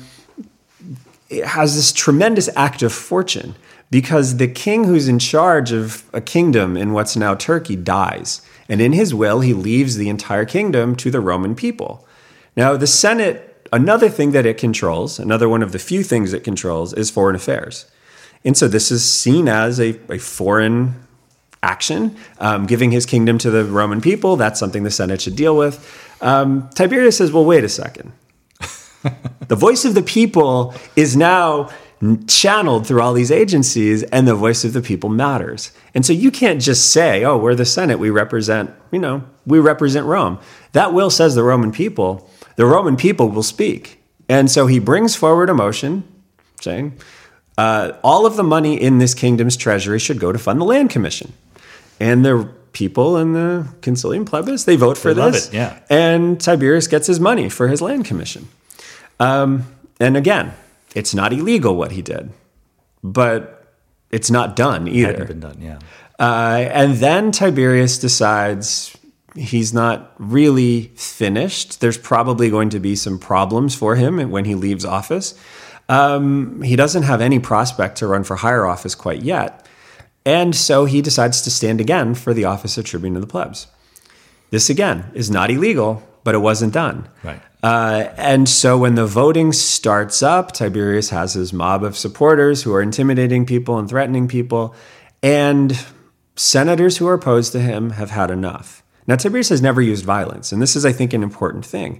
has this tremendous act of fortune, because the king who's in charge of a kingdom in what's now Turkey dies. And in his will, he leaves the entire kingdom to the Roman people. Now, the Senate, another thing that it controls, another one of the few things it controls, is foreign affairs. And so this is seen as a foreign action, giving his kingdom to the Roman people. That's something the Senate should deal with. Tiberius says, well, wait a second. The voice of the people is now channeled through all these agencies, and the voice of the people matters. And so you can't just say, oh, we're the Senate, we represent Rome. That will says the Roman people will speak. And so he brings forward a motion saying, all of the money in this kingdom's treasury should go to fund the land commission. And the people in the Concilium Plebis, they vote for this. Love it, yeah. And Tiberius gets his money for his land commission. And again, it's not illegal what he did, but it's not done either. Hadn't been done, yeah. And then Tiberius decides he's not really finished. There's probably going to be some problems for him when he leaves office. He doesn't have any prospect to run for higher office quite yet. And so he decides to stand again for the office of Tribune of the Plebs. This, again, is not illegal, but it wasn't done. Right. And so when the voting starts up, Tiberius has his mob of supporters who are intimidating people and threatening people. And senators who are opposed to him have had enough. Now, Tiberius has never used violence, and this is, I think, an important thing.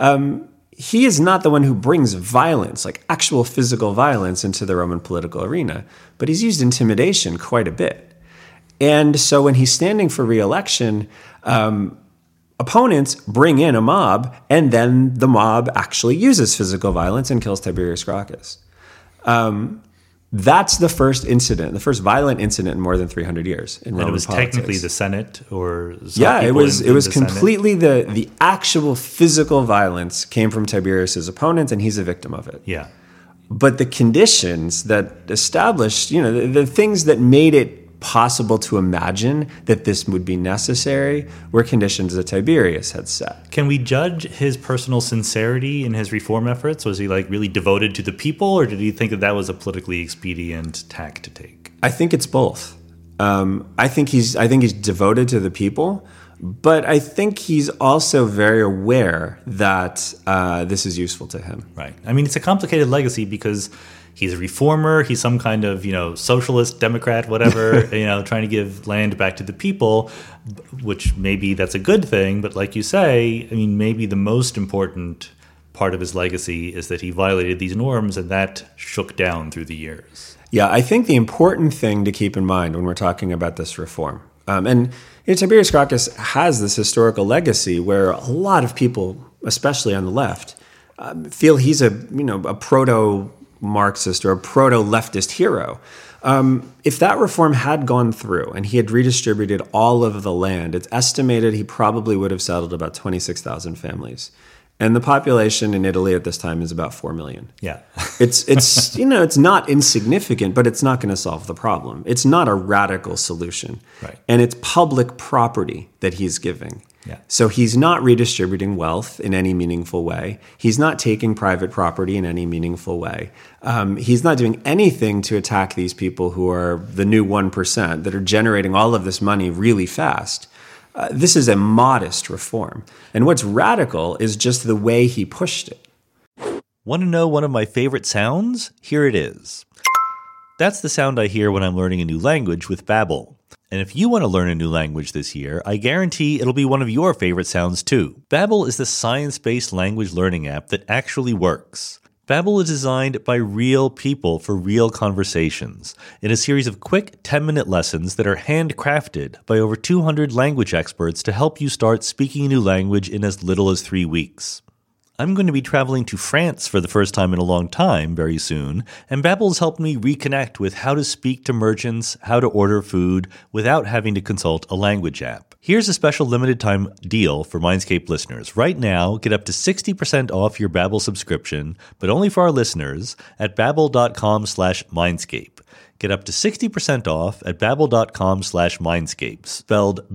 He is not the one who brings violence, like actual physical violence, into the Roman political arena, but he's used intimidation quite a bit. And so when he's standing for re-election, opponents bring in a mob, and then the mob actually uses physical violence and kills Tiberius Gracchus. That's the first incident, the first violent incident in more than 300 years in Roman politics. And it was technically the Senate, or it was completely the actual physical violence came from Tiberius's opponents, and he's a victim of it. Yeah. But the conditions that established, the things that made it possible to imagine that this would be necessary were conditions that Tiberius had set. Can we judge his personal sincerity in his reform efforts? Was he really devoted to the people, or did he think that was a politically expedient tack to take? I think it's both. I think he's devoted to the people, but I think he's also very aware that this is useful to him. Right. I mean, it's a complicated legacy because he's a reformer. He's some kind of, socialist, Democrat, whatever, trying to give land back to the people, which maybe that's a good thing. But like you say, I mean, maybe the most important part of his legacy is that he violated these norms, and that shook down through the years. Yeah, I think the important thing to keep in mind when we're talking about this reform, and Tiberius Gracchus has this historical legacy where a lot of people, especially on the left, feel he's a proto-Marxist or a proto-leftist hero. If that reform had gone through and he had redistributed all of the land, it's estimated he probably would have settled about 26,000 families. And the population in Italy at this time is about 4 million. Yeah. It's not insignificant, but it's not going to solve the problem. It's not a radical solution. Right. And it's public property that he's giving. Yeah. So he's not redistributing wealth in any meaningful way. He's not taking private property in any meaningful way. He's not doing anything to attack these people who are the new 1% that are generating all of this money really fast. This is a modest reform. And what's radical is just the way he pushed it. Want to know one of my favorite sounds? Here it is. That's the sound I hear when I'm learning a new language with Babbel. And if you want to learn a new language this year, I guarantee it'll be one of your favorite sounds too. Babbel is the science-based language learning app that actually works. Babbel is designed by real people for real conversations in a series of quick 10-minute lessons that are handcrafted by over 200 language experts to help you start speaking a new language in as little as 3 weeks. I'm going to be traveling to France for the first time in a long time very soon, and Babbel has helped me reconnect with how to speak to merchants, how to order food without having to consult a language app. Here's a special limited time deal for Mindscape listeners. Right now, get up to 60% off your Babbel subscription, but only for our listeners at babbel.com/Mindscape. Get up to 60% off at babbel.com/Mindscape, spelled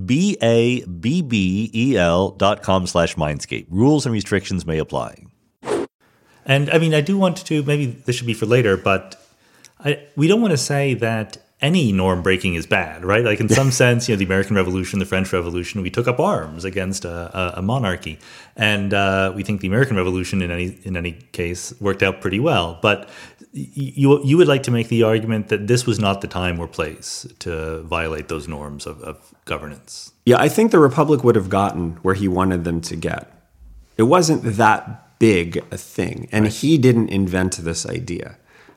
BABBEL.com/Mindscape. Rules and restrictions may apply. And I mean, I do want to, maybe this should be for later, but we don't want to say that any norm breaking is bad, right? Like in some sense, the American Revolution, the French Revolution, we took up arms against a monarchy, and we think the American Revolution, in any case, worked out pretty well. But you would like to make the argument that this was not the time or place to violate those norms of governance. Yeah, I think the Republic would have gotten where he wanted them to get. It wasn't that big a thing, and he didn't invent this idea.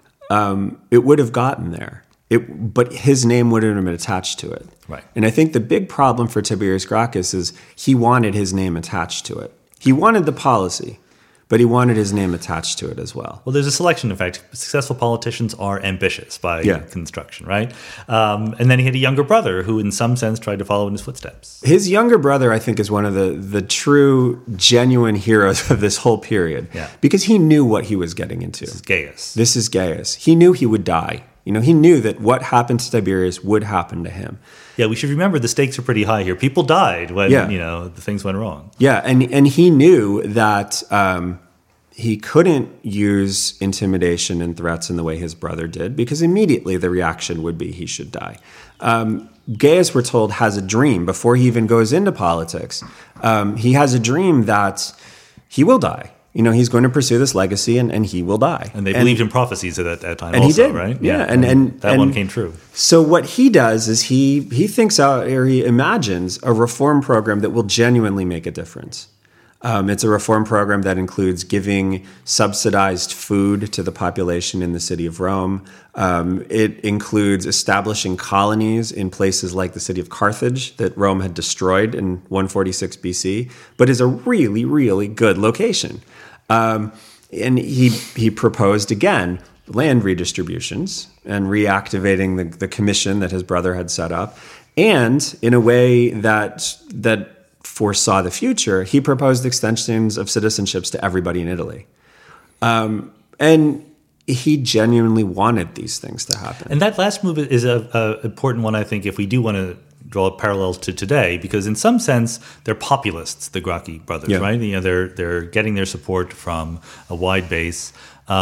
It would have gotten there. But his name wouldn't have been attached to it. Right. And I think the big problem for Tiberius Gracchus is he wanted his name attached to it. He wanted the policy, but he wanted his name attached to it as well. Well, there's a selection effect. Successful politicians are ambitious by construction, right? And then he had a younger brother who, in some sense, tried to follow in his footsteps. His younger brother, I think, is one of the true, genuine heroes of this whole period. Yeah. Because he knew what he was getting into. This is Gaius. He knew he would die. He knew that what happened to Tiberius would happen to him. Yeah, we should remember the stakes are pretty high here. People died when, the things went wrong. Yeah, and he knew that he couldn't use intimidation and threats in the way his brother did, because immediately the reaction would be he should die. Gaius, we're told, has a dream before he even goes into politics. He has a dream that he will die. He's going to pursue this legacy, and he will die. And they believed in prophecies at that time, and also, he did. Right? Yeah, and that one came true. So what he does is he thinks out, or he imagines a reform program that will genuinely make a difference. It's a reform program that includes giving subsidized food to the population in the city of Rome. It includes establishing colonies in places like the city of Carthage that Rome had destroyed in 146 BC, but is a really, really good location. And he proposed, again, land redistributions and reactivating the commission that his brother had set up. And in a way that foresaw the future, he proposed extensions of citizenships to everybody in Italy. And he genuinely wanted these things to happen. And that last move is an important one, I think, if we do want to draw parallels to today, because in some sense, they're populists, the Gracchi brothers, right? They're getting their support from a wide base.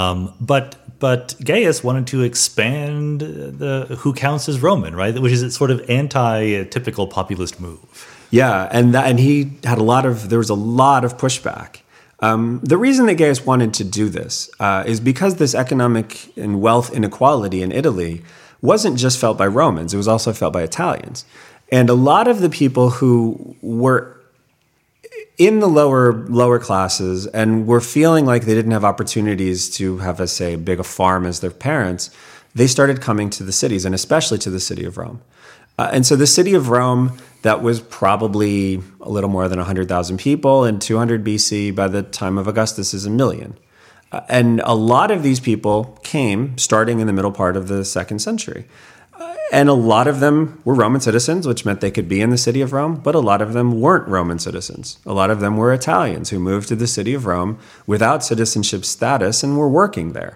But Gaius wanted to expand who counts as Roman, right? Which is a sort of anti-typical populist move. Yeah, and he had there was a lot of pushback. The reason that Gaius wanted to do this is because this economic and wealth inequality in Italy wasn't just felt by Romans, it was also felt by Italians. And a lot of the people who were in the lower classes and were feeling like they didn't have opportunities to have, let's say, big a farm as their parents, they started coming to the cities, and especially to the city of Rome. And so the city of Rome, that was probably a little more than 100,000 people in 200 BC. By the time of Augustus, is 1 million. And a lot of these people came starting in the middle part of the 2nd century. And a lot of them were Roman citizens, which meant they could be in the city of Rome, but a lot of them weren't Roman citizens. A lot of them were Italians who moved to the city of Rome without citizenship status and were working there.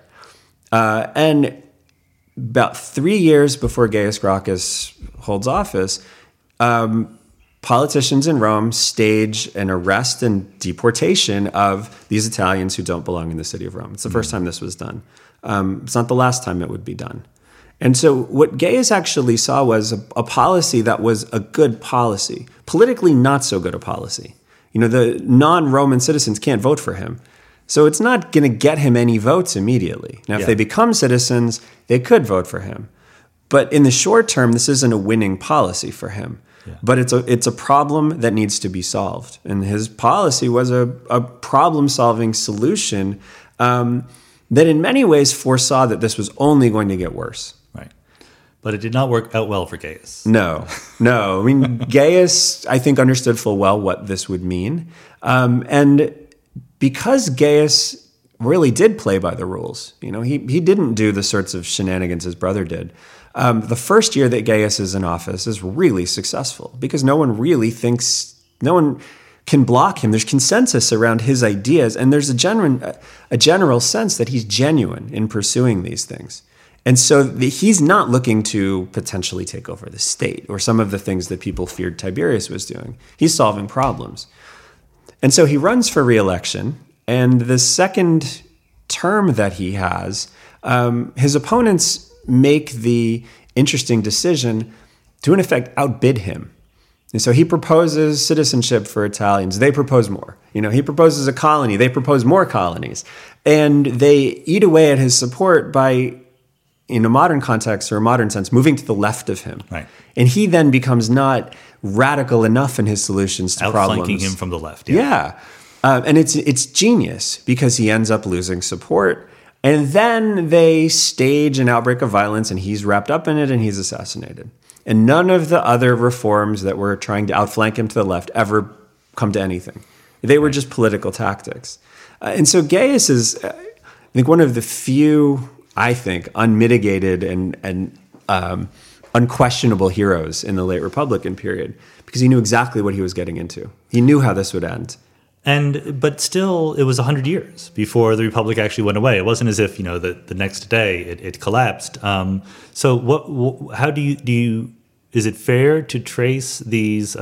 And about 3 years before Gaius Gracchus holds office, politicians in Rome stage an arrest and deportation of these Italians who don't belong in the city of Rome. It's the first time this was done. It's not the last time it would be done. And so what Gaius actually saw was a policy that was a good policy, politically not so good a policy. The non-Roman citizens can't vote for him. So it's not going to get him any votes immediately. Now, if they become citizens, they could vote for him. But in the short term, this isn't a winning policy for him. Yeah. But it's a problem that needs to be solved. And his policy was a problem-solving solution that in many ways foresaw that this was only going to get worse. Right. But it did not work out well for Gaius. No. I mean, Gaius, I think, understood full well what this would mean. And because Gaius really did play by the rules, he didn't do the sorts of shenanigans his brother did. The first year that Gaius is in office is really successful because no one can block him. There's consensus around his ideas, and there's a general sense that he's genuine in pursuing these things. And so he's not looking to potentially take over the state or some of the things that people feared Tiberius was doing. He's solving problems. And so he runs for re-election, and the second term that he has, his opponents make the interesting decision to, in effect, outbid him. And so he proposes citizenship for Italians. They propose more. He proposes a colony. They propose more colonies. And they eat away at his support by, in a modern context or a modern sense, moving to the left of him. Right. And he then becomes not radical enough in his solutions to problems. Outflanking him from the left. Yeah. And it's genius because he ends up losing support. And then they stage an outbreak of violence, and he's wrapped up in it, and he's assassinated. And none of the other reforms that were trying to outflank him to the left ever come to anything. They were just political tactics. And so Gaius is, I think, one of the few, unmitigated and unquestionable heroes in the late Republican period because he knew exactly what he was getting into. He knew how this would end. But still, it was 100 years before the Republic actually went away. It wasn't as if the next day it collapsed. So how do you? Is it fair to trace these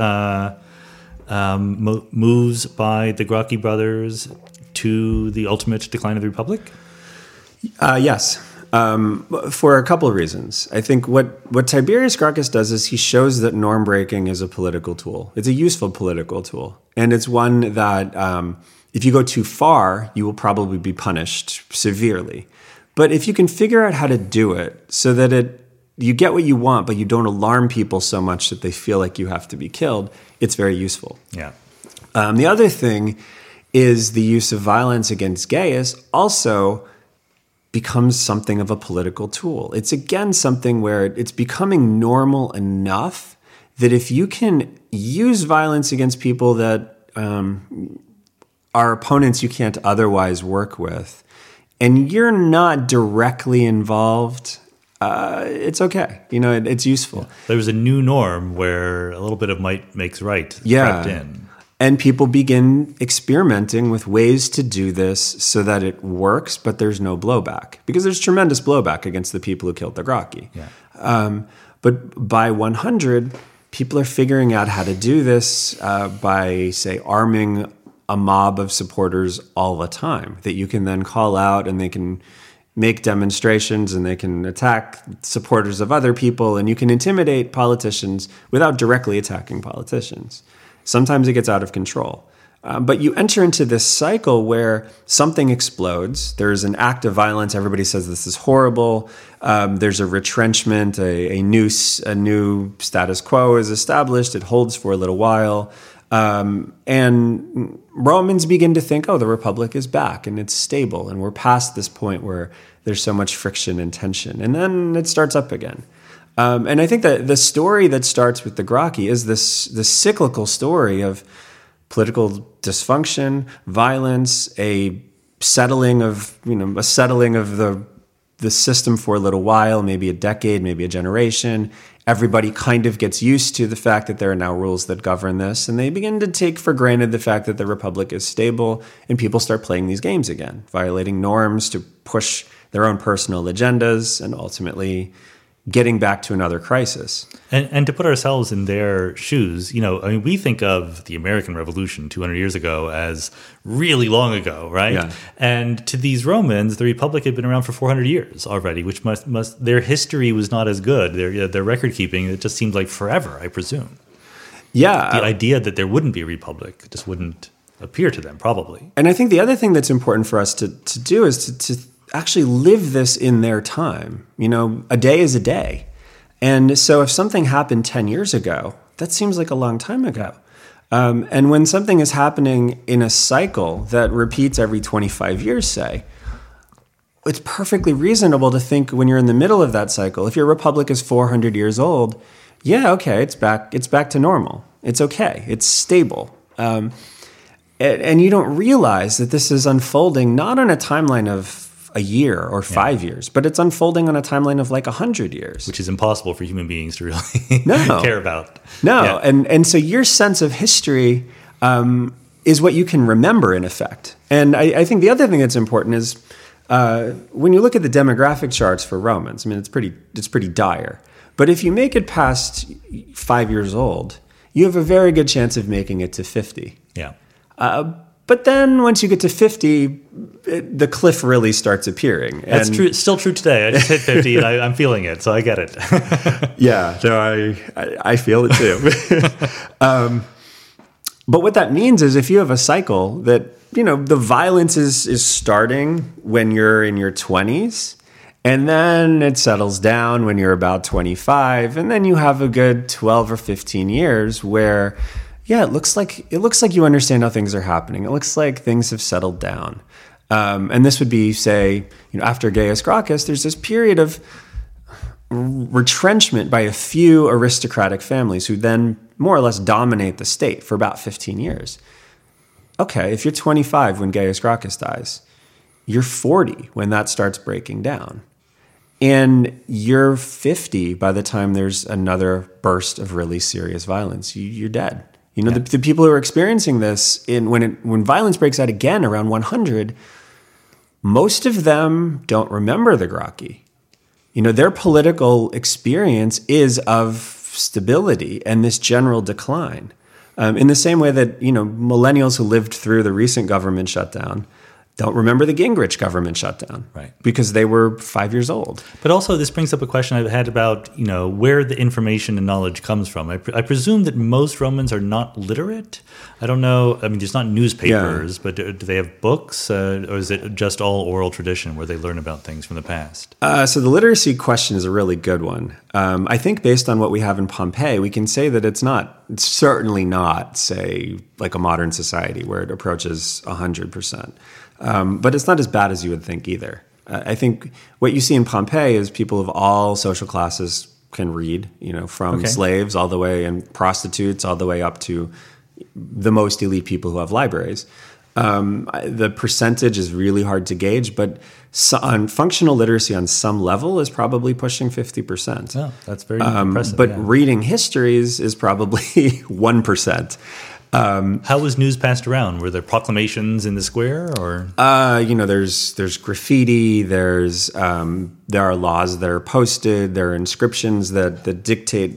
moves by the Gracchi brothers to the ultimate decline of the Republic? Yes. For a couple of reasons. I think what Tiberius Gracchus does is he shows that norm breaking is a political tool. It's a useful political tool. And it's one that if you go too far, you will probably be punished severely. But if you can figure out how to do it so that you get what you want, but you don't alarm people so much that they feel like you have to be killed, it's very useful. Yeah. The other thing is the use of violence against Gaius also becomes something of a political tool. It's again something where it's becoming normal enough that if you can use violence against people that are opponents you can't otherwise work with, and you're not directly involved, it's okay. It's useful. Yeah. There was a new norm where a little bit of might makes right crept in. And people begin experimenting with ways to do this so that it works, but there's no blowback. Because there's tremendous blowback against the people who killed the Gracchi. Yeah. But by 100, people are figuring out how to do this by, say, arming a mob of supporters all the time that you can then call out, and they can make demonstrations and they can attack supporters of other people, and you can intimidate politicians without directly attacking politicians. Sometimes it gets out of control. But you enter into this cycle where something explodes. There's an act of violence. Everybody says this is horrible. There's a retrenchment. A new status quo is established. It holds for a little while. And Romans begin to think, the Republic is back and it's stable. And we're past this point where there's so much friction and tension. And then it starts up again. And I think that the story that starts with the Gracchi is this cyclical story of political dysfunction, violence, a settling of the system for a little while, maybe a decade, maybe a generation. Everybody kind of gets used to the fact that there are now rules that govern this, and they begin to take for granted the fact that the Republic is stable, and people start playing these games again, violating norms to push their own personal agendas, and ultimately getting back to another crisis. And to put ourselves in their shoes, we think of the American Revolution 200 years ago as really long ago, right? Yeah. And to these Romans, the Republic had been around for 400 years already, which must their history was not as good. Their record keeping, it just seemed like forever, I presume. Yeah. The idea that there wouldn't be a republic just wouldn't appear to them, probably. And I think the other thing that's important for us to do is to actually live this in their time. A day is a day. And so if something happened 10 years ago, that seems like a long time ago. And when something is happening in a cycle that repeats every 25 years, say, it's perfectly reasonable to think when you're in the middle of that cycle, if your republic is 400 years old, yeah, okay, it's back to normal. It's okay. It's stable. And you don't realize that this is unfolding not on a timeline of a year or 5 years, but it's unfolding on a timeline of like 100 years. Which is impossible for human beings to really care about. No. Yeah. And so your sense of history is what you can remember in effect. And I think the other thing that's important is when you look at the demographic charts for Romans, I mean, it's pretty dire. But if you make it past 5 years old, you have a very good chance of making it to 50. Yeah. But then once you get to 50, the cliff really starts appearing. That's true. It's still true today. I just hit 50 and I'm feeling it, so I get it. Yeah, no, I feel it too. But what that means is if you have a cycle that, the violence is starting when you're in your 20s, and then it settles down when you're about 25, and then you have a good 12 or 15 years where, yeah, it looks like you understand how things are happening. It looks like things have settled down. And this would be, say, after Gaius Gracchus, there's this period of retrenchment by a few aristocratic families who then more or less dominate the state for about 15 years. Okay, if you're 25 when Gaius Gracchus dies, you're 40 when that starts breaking down. And you're 50 by the time there's another burst of really serious violence. You're dead. The people who are experiencing this when violence breaks out again around 100, most of them don't remember the Gracchi. Their political experience is of stability and this general decline. In the same way that, millennials who lived through the recent government shutdown don't remember the Gingrich government shutdown, right? Because they were 5 years old. But also, this brings up a question I've had about where the information and knowledge comes from. I presume that most Romans are not literate. I don't know. I mean, there's not newspapers, but do they have books, or is it just all oral tradition where they learn about things from the past? So the literacy question is a really good one. I think based on what we have in Pompeii, we can say that it's certainly not, say, like a modern society where it approaches 100%. But it's not as bad as you would think either. I think what you see in Pompeii is people of all social classes can read, from slaves all the way and prostitutes all the way up to the most elite people who have libraries. The percentage is really hard to gauge, but on functional literacy on some level is probably pushing 50%. Oh, that's very impressive. But reading histories is probably 1%. How was news passed around? Were there proclamations in the square, or there's graffiti. There are laws that are posted. There are inscriptions that dictate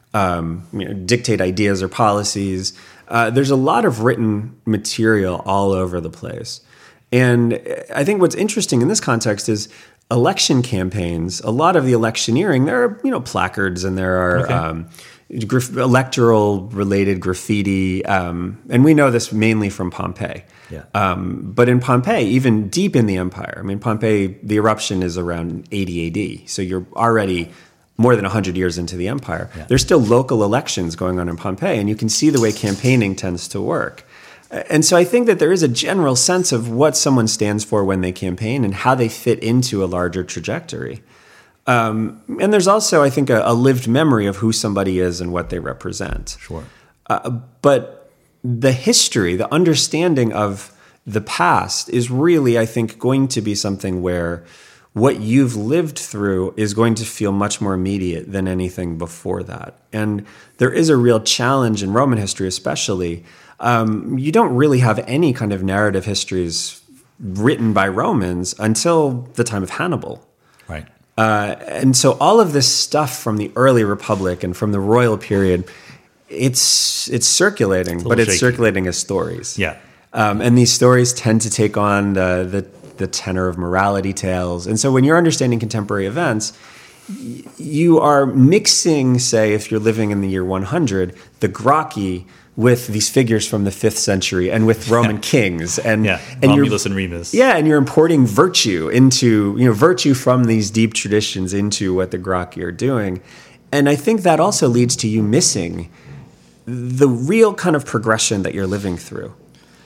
ideas or policies. There's a lot of written material all over the place, and I think what's interesting in this context is election campaigns. A lot of the electioneering, there are placards and there are. Electoral related graffiti, and we know this mainly from Pompeii. Yeah. But in Pompeii, even deep in the empire, I mean, Pompeii, the eruption is around 80 AD, so you're already more than 100 years into the empire. Yeah. There's still local elections going on in Pompeii, and you can see the way campaigning tends to work. And so I think that there is a general sense of what someone stands for when they campaign and how they fit into a larger trajectory. And there's also, I think, a lived memory of who somebody is and what they represent. Sure. But the history, the understanding of the past is really, I think, going to be something where what you've lived through is going to feel much more immediate than anything before that. And there is a real challenge in Roman history especially. You don't really have any kind of narrative histories written by Romans until the time of Hannibal. Right. And so all of this stuff from the early Republic and from the royal period, it's circulating, but it's circulating as stories. Yeah. And these stories tend to take on the tenor of morality tales. And so when you're understanding contemporary events, you are mixing, say, if you're living in the year 100, the Gracchi with these figures from the 5th century and with Roman kings and Romulus and Remus. Yeah, and you're importing virtue into, virtue from these deep traditions into what the Gracchi are doing. And I think that also leads to you missing the real kind of progression that you're living through.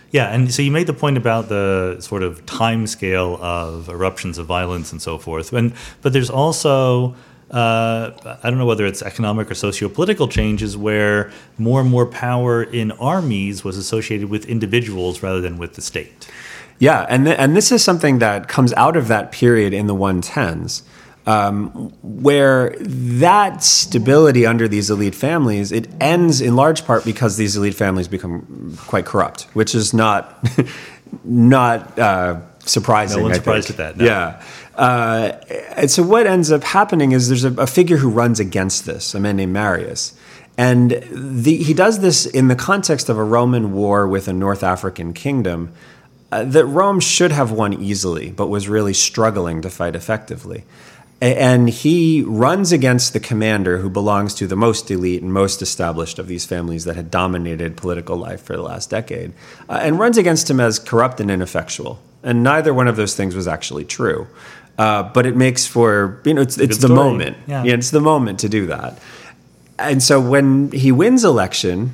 Yeah, and so you made the point about the sort of time scale of eruptions of violence and so forth. But there's also, I don't know whether it's economic or socio-political changes where more and more power in armies was associated with individuals rather than with the state. Yeah, and this is something that comes out of that period in the 110s. Where that stability under these elite families, it ends in large part because these elite families become quite corrupt, which is not surprising. No one's I surprised think. at that. No. Yeah. And so what ends up happening is there's a figure who runs against this, a man named Marius. And he does this in the context of a Roman war with a North African kingdom that Rome should have won easily, but was really struggling to fight effectively. And he runs against the commander who belongs to the most elite and most established of these families that had dominated political life for the last decade, and runs against him as corrupt and ineffectual. And neither one of those things was actually true. But it makes for, it's the moment. Yeah. It's the moment to do that. And so when he wins election,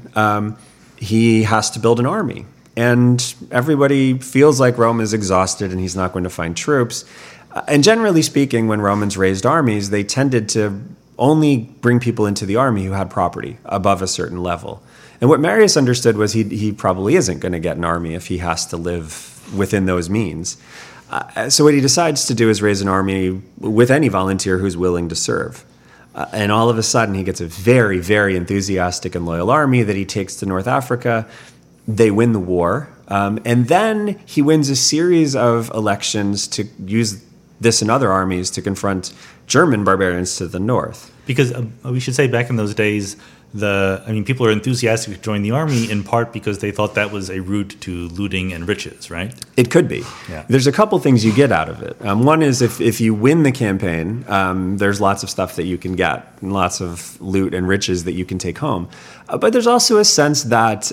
he has to build an army. And everybody feels like Rome is exhausted and he's not going to find troops. And generally speaking, when Romans raised armies, they tended to only bring people into the army who had property above a certain level. And what Marius understood was he probably isn't going to get an army if he has to live within those means. So what he decides to do is raise an army with any volunteer who's willing to serve. And all of a sudden, he gets a very, very enthusiastic and loyal army that he takes to North Africa. They win the war. And then he wins a series of elections to use this and other armies to confront German barbarians to the north. Because we should say back in those days, people are enthusiastic to join the army in part because they thought that was a route to looting and riches, right? It could be. Yeah. There's a couple things you get out of it. One is if you win the campaign, there's lots of stuff that you can get, and lots of loot and riches that you can take home. But there's also a sense that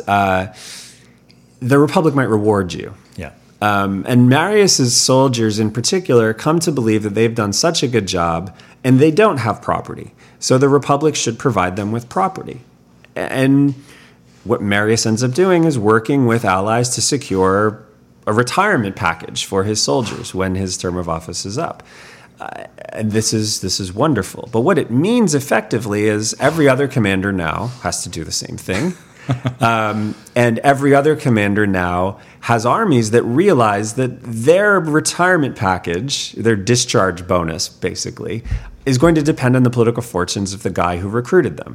the Republic might reward you. Yeah. And Marius's soldiers in particular come to believe that they've done such a good job and they don't have property. So the Republic should provide them with property. And what Marius ends up doing is working with allies to secure a retirement package for his soldiers when his term of office is up. And this is wonderful. But what it means effectively is every other commander now has to do the same thing. And every other commander now has armies that realize that their retirement package, their discharge bonus, basically, is going to depend on the political fortunes of the guy who recruited them.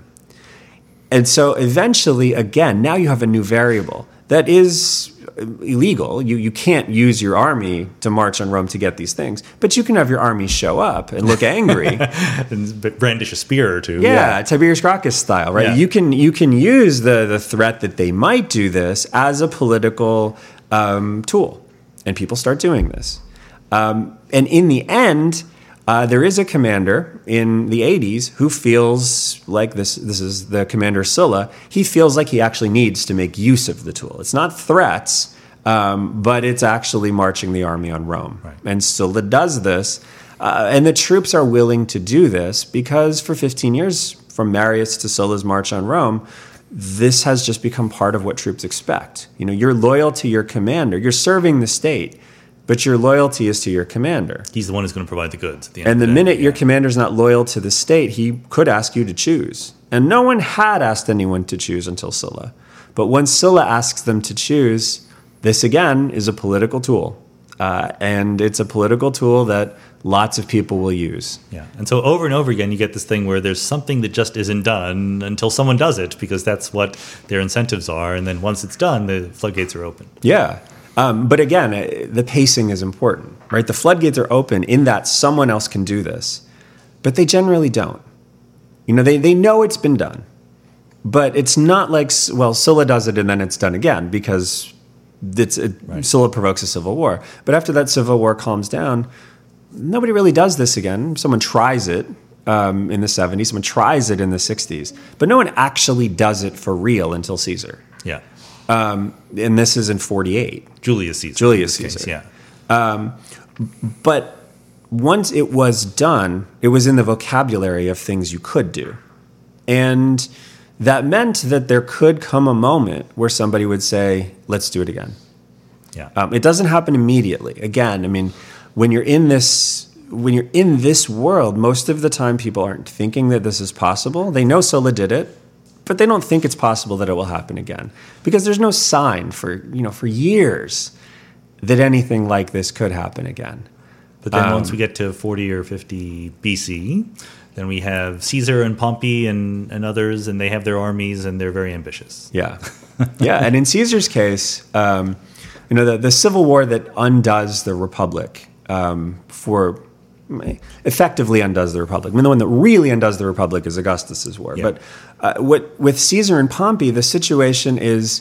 And so eventually, again, now you have a new variable that is illegal. You can't use your army to march on Rome to get these things, but you can have your army show up and look angry. And brandish a spear or two. Yeah, Tiberius Gracchus style, right? Yeah. You can use the threat that they might do this as a political tool, and people start doing this. And in the end, there is a commander in the 80s who feels like this is the commander Sulla. He feels like he actually needs to make use of the tool. It's not threats, but it's actually marching the army on Rome. Right. And Sulla does this. And the troops are willing to do this because for 15 years, from Marius to Sulla's march on Rome, this has just become part of what troops expect. You're loyal to your commander. You're serving the state. But your loyalty is to your commander. He's the one who's going to provide the goods at the end And of the day. minute your commander's not loyal to the state, he could ask you to choose. And no one had asked anyone to choose until Sulla. But when Sulla asks them to choose, this again is a political tool. And it's a political tool that lots of people will use. Yeah. And so over and over again, you get this thing where there's something that just isn't done until someone does it, because that's what their incentives are. And then once it's done, the floodgates are open. Yeah. But again, the pacing is important, right? The floodgates are open in that someone else can do this, but they generally don't. They know it's been done, but it's not like, well, Sulla does it and then it's done again because Right. Sulla provokes a civil war. But after that civil war calms down, nobody really does this again. Someone tries it in the 70s, someone tries it in the 60s, but no one actually does it for real until Caesar. Yeah. And this is in 48. Julius Caesar. Julius in this case, Caesar. yeah. But once it was done, it was in the vocabulary of things you could do. And that meant that there could come a moment where somebody would say, let's do it again. Yeah. It doesn't happen immediately. Again, I mean, when you're in this world, most of the time people aren't thinking that this is possible. They know Sulla did it, but they don't think it's possible that it will happen again because there's no sign for years that anything like this could happen again. But then once we get to 40 or 50 BC, then we have Caesar and Pompey and others, and they have their armies, and they're very ambitious. Yeah. Yeah, and in Caesar's case, the civil war that undoes the Republic effectively undoes the Republic. I mean, the one that really undoes the Republic is Augustus's war. Yeah. But with Caesar and Pompey, the situation is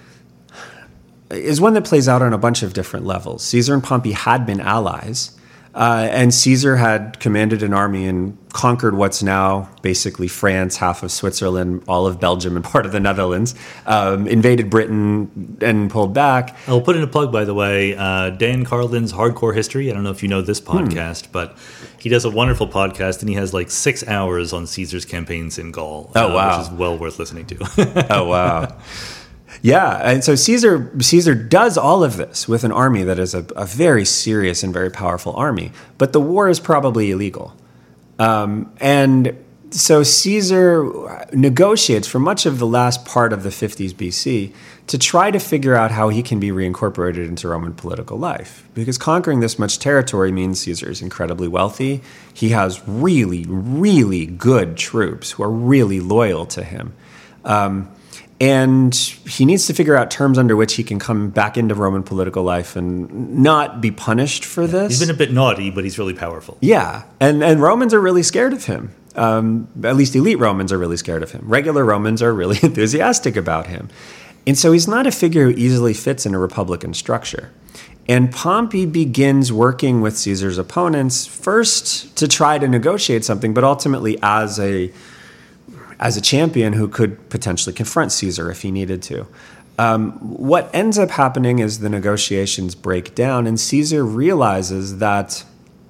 one that plays out on a bunch of different levels. Caesar and Pompey had been allies, and Caesar had commanded an army and conquered what's now basically France, half of Switzerland, all of Belgium, and part of the Netherlands, invaded Britain and pulled back. I'll put in a plug, by the way, Dan Carlin's Hardcore History. I don't know if you know this podcast, but he does a wonderful podcast, and he has like 6 hours on Caesar's campaigns in Gaul, wow. which is well worth listening to. Oh, wow. Yeah, and so Caesar does all of this with an army that is a very serious and very powerful army, but the war is probably illegal. And so Caesar negotiates for much of the last part of the 50s BC to try to figure out how he can be reincorporated into Roman political life. Because conquering this much territory means Caesar is incredibly wealthy. He has really, really good troops who are really loyal to him. And he needs to figure out terms under which he can come back into Roman political life and not be punished for this. He's been a bit naughty, but he's really powerful. Yeah, and Romans are really scared of him. At least elite Romans are really scared of him. Regular Romans are really enthusiastic about him. And so he's not a figure who easily fits in a republican structure. And Pompey begins working with Caesar's opponents, first to try to negotiate something, but ultimately as a champion who could potentially confront Caesar if he needed to. What ends up happening is the negotiations break down, and Caesar realizes that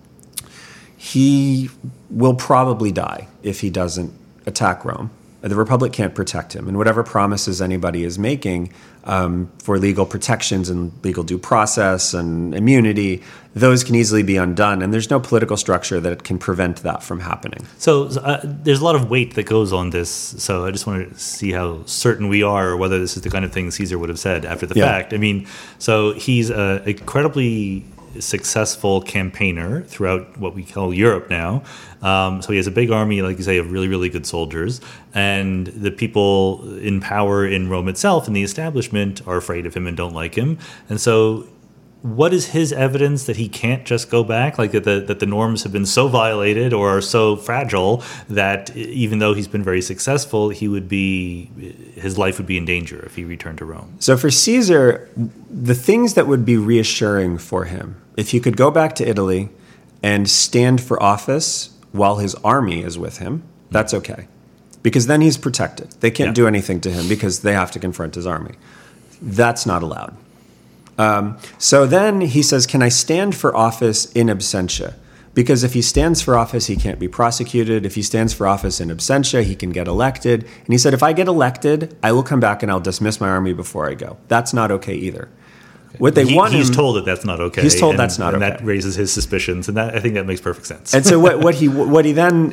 he will probably die if he doesn't attack Rome. The Republic can't protect him, and whatever promises anybody is making for legal protections and legal due process and immunity, those can easily be undone, and there's no political structure that can prevent that from happening. So there's a lot of weight that goes on this, so I just wanted to see how certain we are or whether this is the kind of thing Caesar would have said after the fact. I mean, so he's an incredibly successful campaigner throughout what we call Europe now. So he has a big army, like you say, of really, really good soldiers. And the people in power in Rome itself and the establishment are afraid of him and don't like him. And so what is his evidence that he can't just go back? Like that the norms have been so violated or are so fragile that even though he's been very successful, his life would be in danger if he returned to Rome. So for Caesar, the things that would be reassuring for him, if he could go back to Italy and stand for office while his army is with him, that's okay. Because then he's protected. They can't do anything to him because they have to confront his army. That's not allowed. So then he says, can I stand for office in absentia? Because if he stands for office, he can't be prosecuted. If he stands for office in absentia, he can get elected. And he said, if I get elected, I will come back and I'll dismiss my army before I go. That's not okay either. What they want he's told that that's not okay. He's told that's not okay. And that raises his suspicions, and I think that makes perfect sense. And so what he then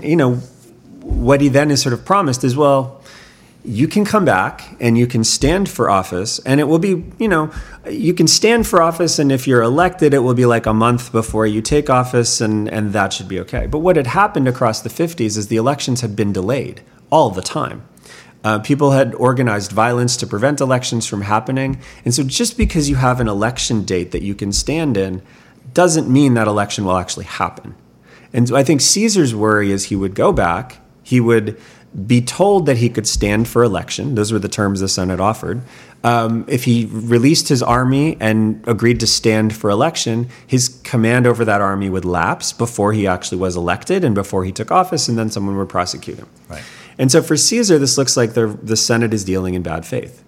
is sort of promised is, well, you can come back and you can stand for office, and it will be, you can stand for office, and if you're elected, it will be like a month before you take office, and that should be okay. But what had happened across the 50s is the elections had been delayed all the time. People had organized violence to prevent elections from happening. And so just because you have an election date that you can stand in doesn't mean that election will actually happen. And so I think Caesar's worry is he would go back, he would be told that he could stand for election. Those were the terms the Senate offered. If he released his army and agreed to stand for election, his command over that army would lapse before he actually was elected and before he took office, and then someone would prosecute him. Right. And so for Caesar, this looks like the Senate is dealing in bad faith.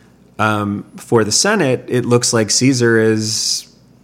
For the Senate, it looks like Caesar is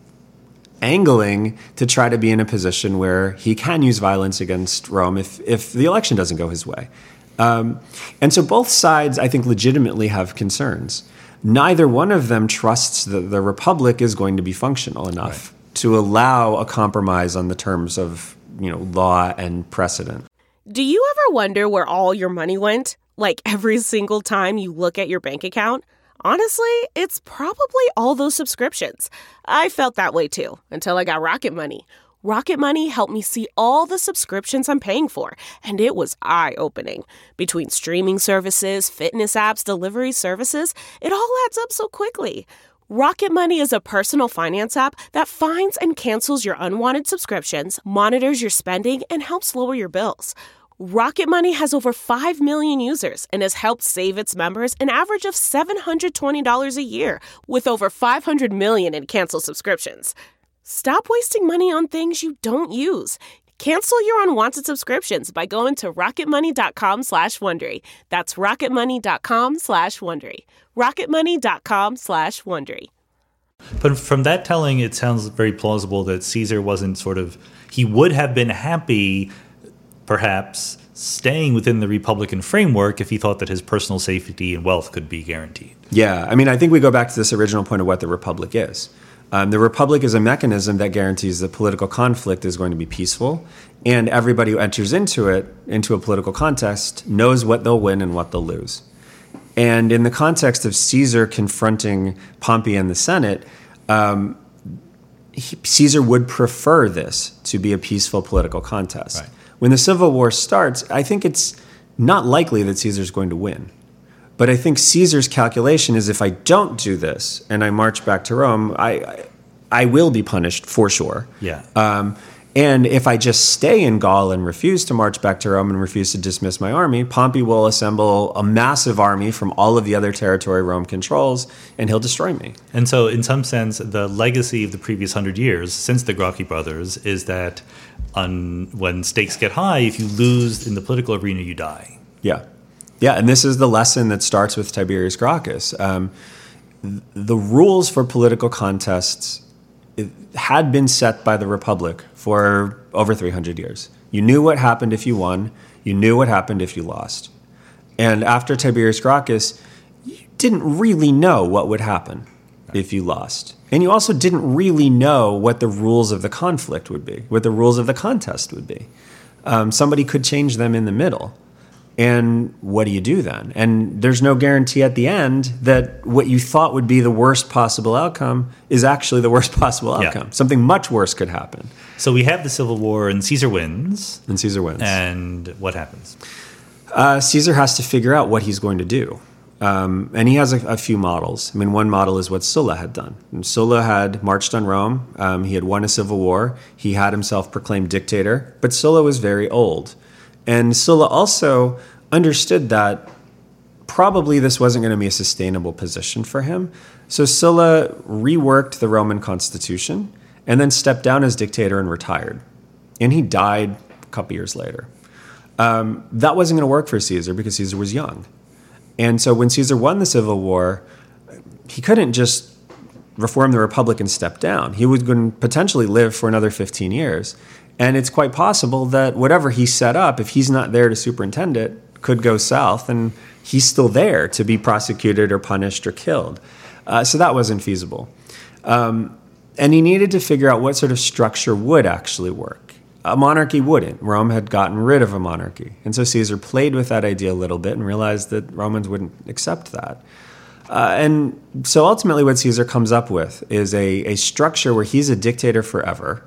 angling to try to be in a position where he can use violence against Rome if the election doesn't go his way. And so both sides, I think, legitimately have concerns. neither one of them trusts that the Republic is going to be functional enough to allow a compromise on the terms of, law and precedent. Do you ever wonder where all your money went? Like every single time you look at your bank account? Honestly, it's probably all those subscriptions. I felt that way too, until I got Rocket Money. Rocket Money helped me see all the subscriptions I'm paying for, and it was eye-opening. Between streaming services, fitness apps, delivery services, it all adds up so quickly. Rocket Money is a personal finance app that finds and cancels your unwanted subscriptions, monitors your spending, and helps lower your bills. Rocket Money has over 5 million users and has helped save its members an average of $720 a year, with over 500 million in canceled subscriptions. Stop wasting money on things you don't use. Cancel your unwanted subscriptions by going to rocketmoney.com/Wondery. That's rocketmoney.com/Wondery. rocketmoney.com/Wondery. But from that telling, it sounds very plausible that Caesar wasn't he would have been happy, perhaps, staying within the Republican framework if he thought that his personal safety and wealth could be guaranteed. Yeah, I think we go back to this original point of what the Republic is. The Republic is a mechanism that guarantees that political conflict is going to be peaceful, and everybody who enters into a political contest, knows what they'll win and what they'll lose. And in the context of Caesar confronting Pompey and the Senate, Caesar would prefer this to be a peaceful political contest. Right. When the Civil War starts, I think it's not likely that Caesar's going to win. But I think Caesar's calculation is, if I don't do this and I march back to Rome, I will be punished for sure. Yeah. And if I just stay in Gaul and refuse to march back to Rome and refuse to dismiss my army, Pompey will assemble a massive army from all of the other territory Rome controls, and he'll destroy me. And so, in some sense, the legacy of the previous 100 years, since the Gracchi brothers, is that when stakes get high, if you lose in the political arena, you die. Yeah. Yeah, and this is the lesson that starts with Tiberius Gracchus. The rules for political contests had been set by the Republic for over 300 years. You knew what happened if you won. You knew what happened if you lost. And after Tiberius Gracchus, you didn't really know what would happen if you lost. And you also didn't really know what the rules of the conflict would be, what the rules of the contest would be. Somebody could change them in the middle. And what do you do then? And there's no guarantee at the end that what you thought would be the worst possible outcome is actually the worst possible outcome. Yeah. Something much worse could happen. So we have the Civil War, and Caesar wins. And what happens? Caesar has to figure out what he's going to do. And he has a few models. One model is what Sulla had done. And Sulla had marched on Rome. He had won a civil war. He had himself proclaimed dictator. But Sulla was very old. And Sulla also understood that probably this wasn't going to be a sustainable position for him. So Sulla reworked the Roman constitution and then stepped down as dictator and retired. And he died a couple years later. That wasn't going to work for Caesar because Caesar was young. And so when Caesar won the Civil War, he couldn't just reform the Republic and step down. He was going to potentially live for another 15 years. And it's quite possible that whatever he set up, if he's not there to superintend it, could go south, and he's still there to be prosecuted or punished or killed. So that wasn't feasible. And he needed to figure out what sort of structure would actually work. A monarchy wouldn't. Rome had gotten rid of a monarchy. And so Caesar played with that idea a little bit and realized that Romans wouldn't accept that. And so ultimately what Caesar comes up with is a structure where he's a dictator forever.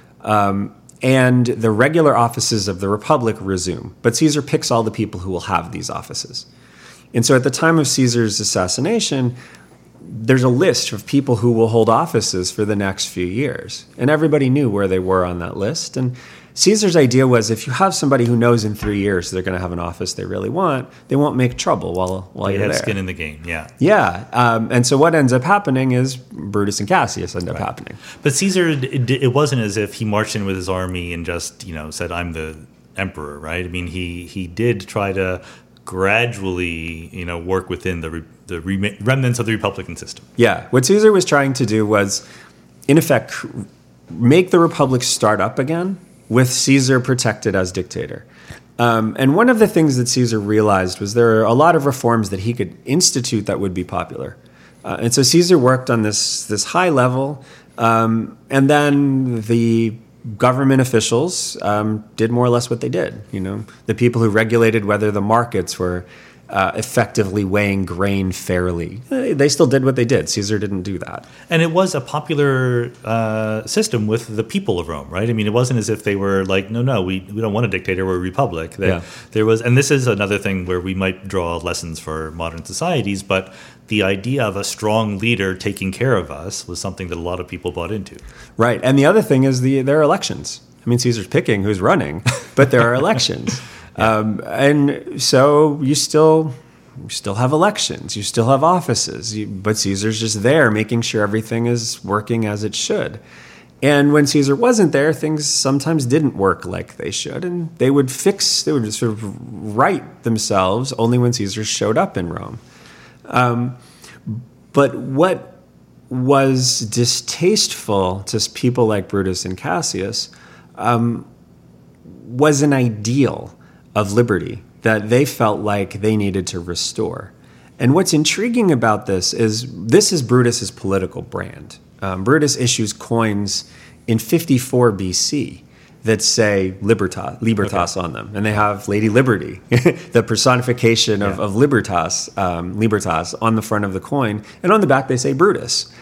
And the regular offices of the Republic resume. But Caesar picks all the people who will have these offices. And so at the time of Caesar's assassination, there's a list of people who will hold offices for the next few years. And everybody knew where they were on that list. And Caesar's idea was, if you have somebody who knows in 3 years they're going to have an office they really want, they won't make trouble while you're there. They have skin in the game, yeah. Yeah, and so what ends up happening is Brutus and Cassius end up happening. But Caesar, it wasn't as if he marched in with his army and just said, I'm the emperor, right? He did try to gradually work within the remnants of the Republican system. Yeah, what Caesar was trying to do was, in effect, make the Republic start up again, with Caesar protected as dictator. And one of the things that Caesar realized was there are a lot of reforms that he could institute that would be popular. And so Caesar worked on this high level, and then the government officials did more or less what they did. The people who regulated whether the markets were effectively weighing grain fairly, they still did what they did. Caesar didn't do that. And it was a popular system with the people of Rome, right? I mean, it wasn't as if they were like, no, we don't want a dictator, we're a republic. There was, and this is another thing where we might draw lessons for modern societies, but the idea of a strong leader taking care of us was something that a lot of people bought into. Right. And the other thing is there are elections. I mean, Caesar's picking who's running, but there are elections. And so you still have elections, you still have offices, but Caesar's just there making sure everything is working as it should. And when Caesar wasn't there, things sometimes didn't work like they should, and they would sort of right themselves only when Caesar showed up in Rome. But what was distasteful to people like Brutus and Cassius was an ideal of liberty that they felt like they needed to restore. And what's intriguing about this is Brutus's political brand. Brutus issues coins in 54 BC that say libertas on them. And they have Lady Liberty, the personification of libertas on the front of the coin. And on the back they say Brutus.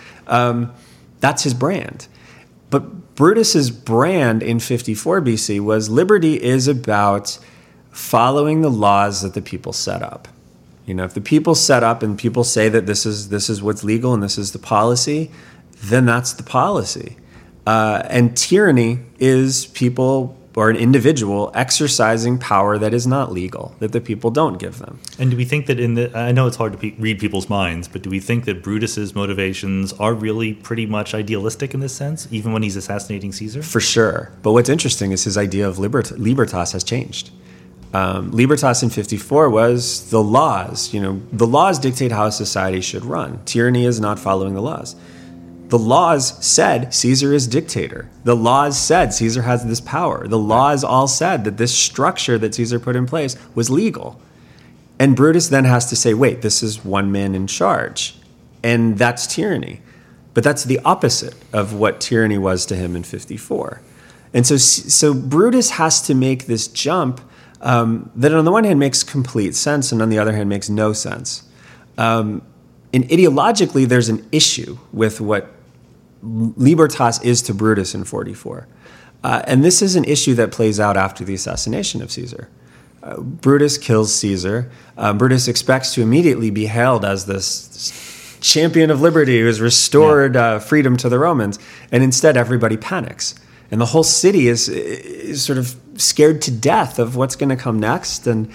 That's his brand. But Brutus's brand in 54 BC was liberty is about following the laws that the people set up. If the people set up and people say that this is what's legal and this is the policy, then that's the policy. And tyranny is people or an individual exercising power that is not legal, that the people don't give them. And do we think that I know it's hard to read people's minds, but do we think that Brutus's motivations are really pretty much idealistic in this sense, even when he's assassinating Caesar? For sure. But what's interesting is his idea of libertas has changed. Libertas in 54 was the laws. The laws dictate how a society should run. Tyranny is not following the laws. The laws said Caesar is dictator. The laws said Caesar has this power. The laws all said that this structure that Caesar put in place was legal. And Brutus then has to say, wait, this is one man in charge. And that's tyranny. But that's the opposite of what tyranny was to him in 54. And so Brutus has to make this jump that on the one hand makes complete sense and on the other hand makes no sense. And ideologically, there's an issue with what libertas is to Brutus in 44. And this is an issue that plays out after the assassination of Caesar. Brutus kills Caesar. Brutus expects to immediately be hailed as this champion of liberty who has restored freedom to the Romans. And instead, everybody panics. And the whole city is sort of scared to death of what's going to come next. And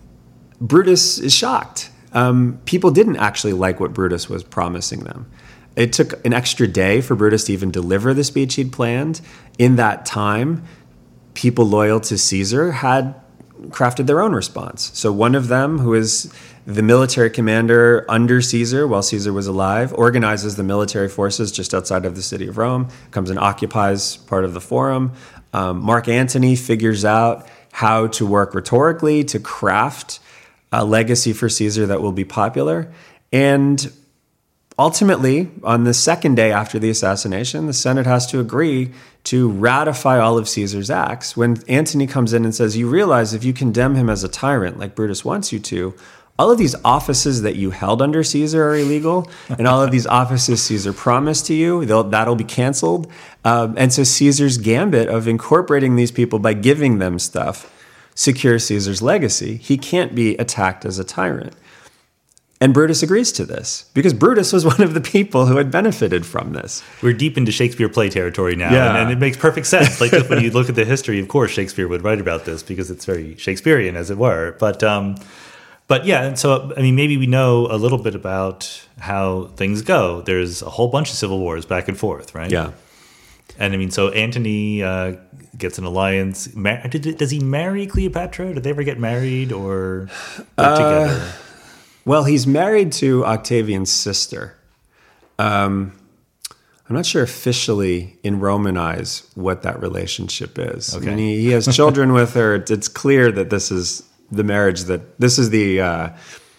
Brutus is shocked. People didn't actually like what Brutus was promising them. It took an extra day for Brutus to even deliver the speech he'd planned. In that time, people loyal to Caesar had crafted their own response. So one of them, who is the military commander under Caesar while Caesar was alive, organizes the military forces just outside of the city of Rome, comes and occupies part of the forum. Mark Antony figures out how to work rhetorically to craft a legacy for Caesar that will be popular. And ultimately, on the second day after the assassination, the Senate has to agree to ratify all of Caesar's acts. When Antony comes in and says, you realize if you condemn him as a tyrant like Brutus wants you to, all of these offices that you held under Caesar are illegal, and all of these offices Caesar promised to you, that'll be canceled. And so Caesar's gambit of incorporating these people by giving them stuff secures Caesar's legacy. He can't be attacked as a tyrant. And Brutus agrees to this because Brutus was one of the people who had benefited from this. We're deep into Shakespeare play territory now, Yeah. and it makes perfect sense. Like when you look at the history, of course, Shakespeare would write about this because it's very Shakespearean, as it were. But yeah, and so, I mean, maybe we know a little bit about how things go. There's a whole bunch of civil wars back and forth, right? Yeah. And I mean, so Antony gets an alliance. Does he marry Cleopatra? Did they ever get married or work together? Well, he's married to Octavian's sister. I'm not sure officially in Roman eyes what that relationship is. Okay. I mean, he has children with her. It's clear that this is the marriage this is the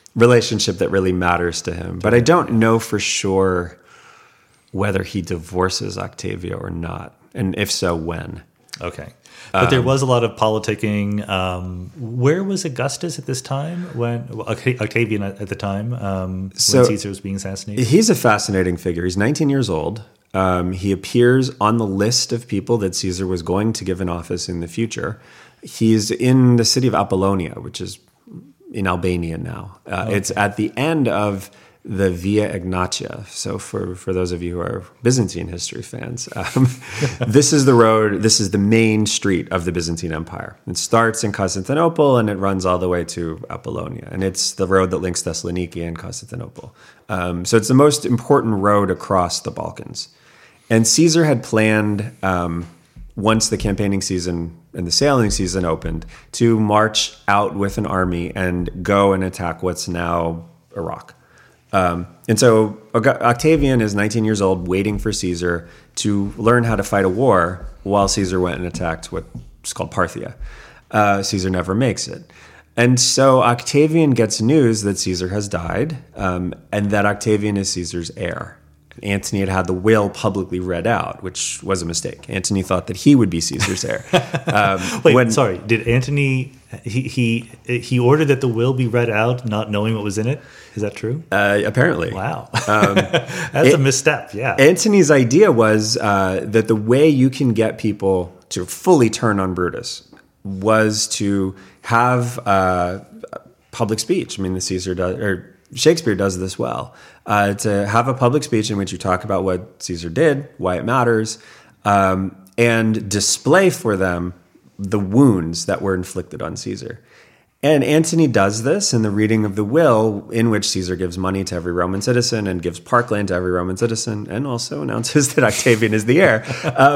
relationship that really matters to him. But I don't know for sure whether he divorces Octavia or not, and if so, when. Okay. But there was a lot of politicking. Where was Augustus at this time? Octavian at the time, when Caesar was being assassinated? He's a fascinating figure. He's 19 years old. He appears on the list of people that Caesar was going to give an office in the future. He's in the city of Apollonia, which is in Albania now. It's at the end of the Via Egnatia. So for those of you who are Byzantine history fans, this is the road, this is the main street of the Byzantine Empire. It starts in Constantinople and it runs all the way to Apollonia. And it's the road that links Thessaloniki and Constantinople. So it's the most important road across the Balkans. And Caesar had planned, once the campaigning season and the sailing season opened, to march out with an army and go and attack what's now Iraq. And so Octavian is 19 years old, waiting for Caesar to learn how to fight a war while Caesar went and attacked what's called Parthia. Caesar never makes it. And so Octavian gets news that Caesar has died, and that Octavian is Caesar's heir. Antony had the will publicly read out, which was a mistake. Antony thought that he would be Caesar's heir. Sorry. Did Antony, he ordered that the will be read out, not knowing what was in it? Is that true? Apparently. Wow. That's a misstep, yeah. Antony's idea was that the way you can get people to fully turn on Brutus was to have public speech. I mean, Shakespeare does this well. To have a public speech in which you talk about what Caesar did, why it matters, and display for them the wounds that were inflicted on Caesar. And Antony does this in the reading of the will, in which Caesar gives money to every Roman citizen and gives parkland to every Roman citizen, and also announces that Octavian is the heir.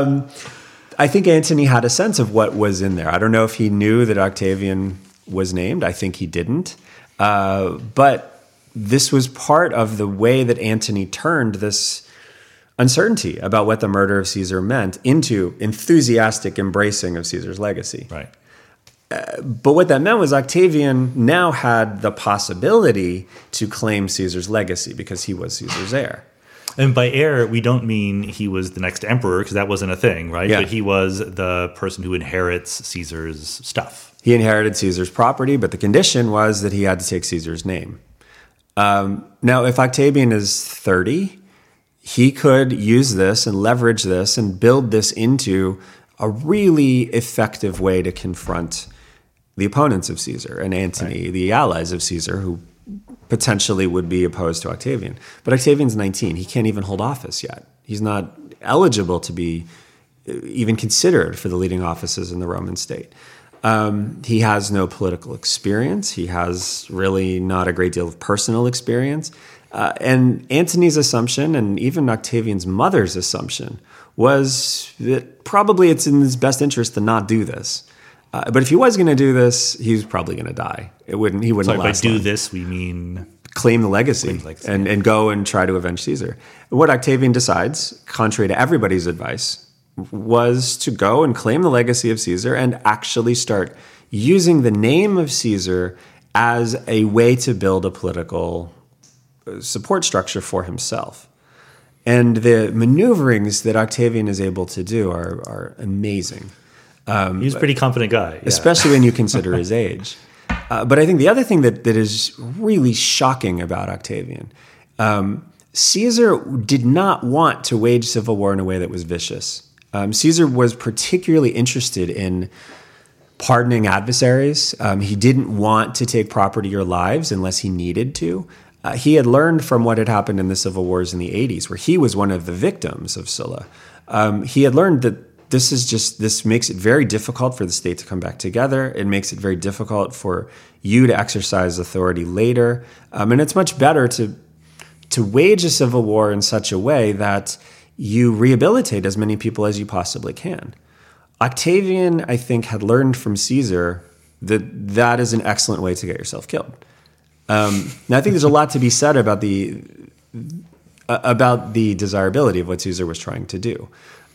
I think Antony had a sense of what was in there. I don't know if he knew that Octavian was named. I think he didn't. But this was part of the way that Antony turned this uncertainty about what the murder of Caesar meant into enthusiastic embracing of Caesar's legacy. Right. But what that meant was Octavian now had the possibility to claim Caesar's legacy because he was Caesar's heir. And by heir, we don't mean he was the next emperor, because that wasn't a thing, right? Yeah. But he was the person who inherits Caesar's stuff. He inherited Caesar's property, but the condition was that he had to take Caesar's name. Now, if Octavian is 30, he could use this and leverage this and build this into a really effective way to confront the opponents of Caesar and Antony, right, the allies of Caesar, who potentially would be opposed to Octavian. But Octavian's 19. He can't even hold office yet. He's not eligible to be even considered for the leading offices in the Roman state. He has no political experience. He has really not a great deal of personal experience. And Antony's assumption, and even Octavian's mother's assumption, was that probably it's in his best interest to not do this. But if he was going to do this, he was probably going to die. He wouldn't last long. By do this, we mean claim the legacy, and go and try to avenge Caesar. What Octavian decides, contrary to everybody's advice, was to go and claim the legacy of Caesar and actually start using the name of Caesar as a way to build a political support structure for himself. And the maneuverings that Octavian is able to do are amazing. He's a pretty confident guy. Yeah. Especially when you consider his age. But I think the other thing that is really shocking about Octavian, Caesar did not want to wage civil war in a way that was vicious. Caesar was particularly interested in pardoning adversaries. He didn't want to take property or lives unless he needed to. He had learned from what had happened in the civil wars in the 80s, where he was one of the victims of Sulla. He had learned that this makes it very difficult for the state to come back together. It makes it very difficult for you to exercise authority later. And it's much better to wage a civil war in such a way that you rehabilitate as many people as you possibly can. Octavian, I think, had learned from Caesar that is an excellent way to get yourself killed. Now, I think there's a lot to be said about the desirability of what Caesar was trying to do.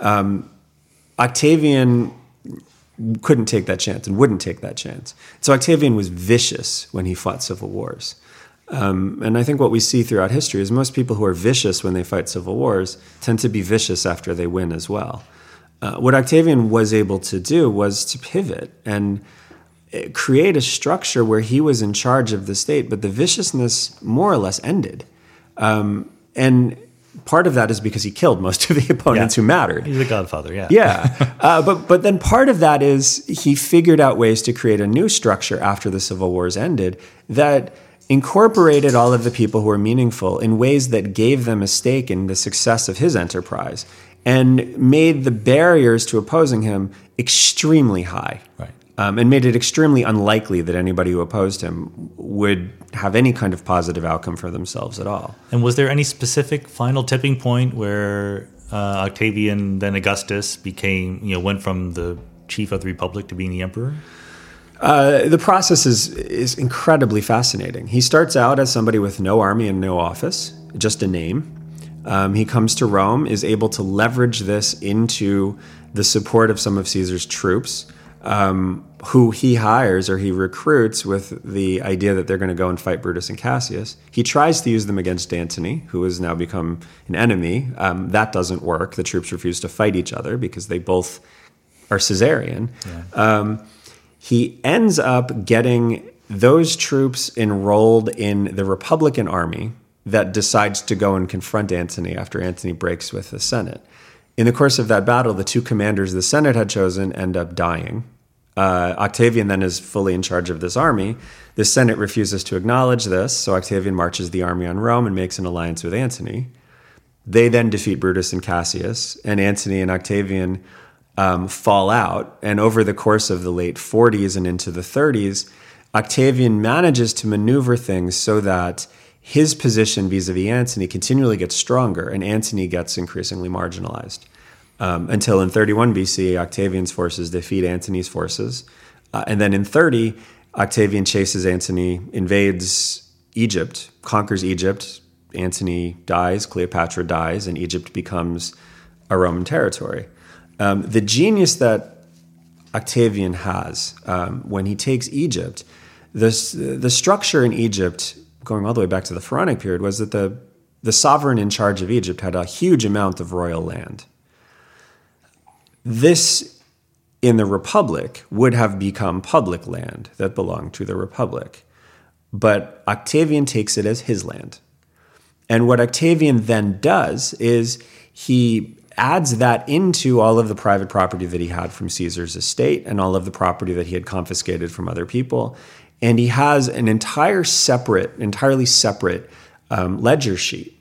Octavian couldn't take that chance and wouldn't take that chance. So Octavian was vicious when he fought civil wars. And I think what we see throughout history is most people who are vicious when they fight civil wars tend to be vicious after they win as well. What Octavian was able to do was to pivot and create a structure where he was in charge of the state, but the viciousness more or less ended. And part of that is because he killed most of the opponents who mattered. He's the godfather, But then part of that is he figured out ways to create a new structure after the civil wars ended that incorporated all of the people who were meaningful in ways that gave them a stake in the success of his enterprise and made the barriers to opposing him extremely high. Right. And made it extremely unlikely that anybody who opposed him would have any kind of positive outcome for themselves at all. And was there any specific final tipping point where Octavian, then Augustus, went from the chief of the Republic to being the emperor? The process is incredibly fascinating. He starts out as somebody with no army and no office, just a name. He comes to Rome, is able to leverage this into the support of some of Caesar's troops, who he hires or he recruits with the idea that they're going to go and fight Brutus and Cassius. He tries to use them against Antony, who has now become an enemy. That doesn't work. The troops refuse to fight each other because they both are Caesarian. Yeah. He ends up getting those troops enrolled in the Republican army that decides to go and confront Antony after Antony breaks with the Senate. In the course of that battle, the two commanders the Senate had chosen end up dying. Octavian then is fully in charge of this army. The Senate refuses to acknowledge this, so Octavian marches the army on Rome and makes an alliance with Antony. They then defeat Brutus and Cassius, and Antony and Octavian fall out. And over the course of the late 40s and into the 30s, Octavian manages to maneuver things so that his position vis-a-vis Antony continually gets stronger, and Antony gets increasingly marginalized. Until in 31 BC, Octavian's forces defeat Antony's forces. And then in 30, Octavian chases Antony, invades Egypt, conquers Egypt. Antony dies, Cleopatra dies, and Egypt becomes a Roman territory. The genius that Octavian has when he takes Egypt, the structure in Egypt, going all the way back to the Pharaonic period, was that the sovereign in charge of Egypt had a huge amount of royal land. This, in the Republic, would have become public land that belonged to the Republic. But Octavian takes it as his land. And what Octavian then does is he adds that into all of the private property that he had from Caesar's estate and all of the property that he had confiscated from other people. And he has an entirely separate ledger sheet.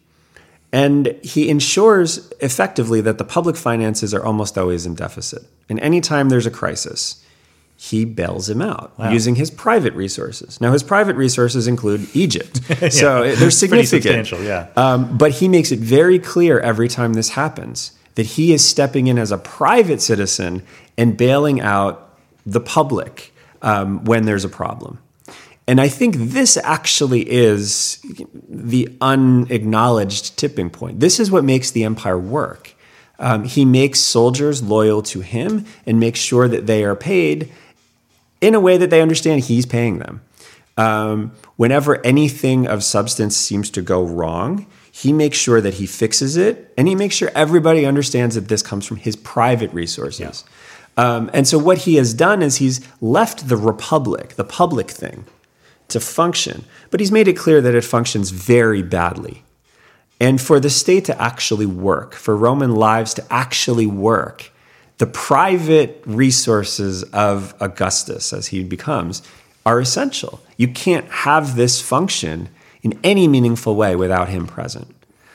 And he ensures effectively that the public finances are almost always in deficit. And anytime there's a crisis, he bails him out using his private resources. Now, his private resources include Egypt. So they're significant. But he makes it very clear every time this happens that he is stepping in as a private citizen and bailing out the public when there's a problem. And I think this actually is the unacknowledged tipping point. This is what makes the empire work. He makes soldiers loyal to him and makes sure that they are paid in a way that they understand he's paying them. Whenever anything of substance seems to go wrong, he makes sure that he fixes it, and he makes sure everybody understands that this comes from his private resources. Yeah. And so what he has done is he's left the Republic, the public thing, to function, but he's made it clear that it functions very badly. And for the state to actually work, for Roman lives to actually work, the private resources of Augustus, as he becomes, are essential. You can't have this function in any meaningful way without him present.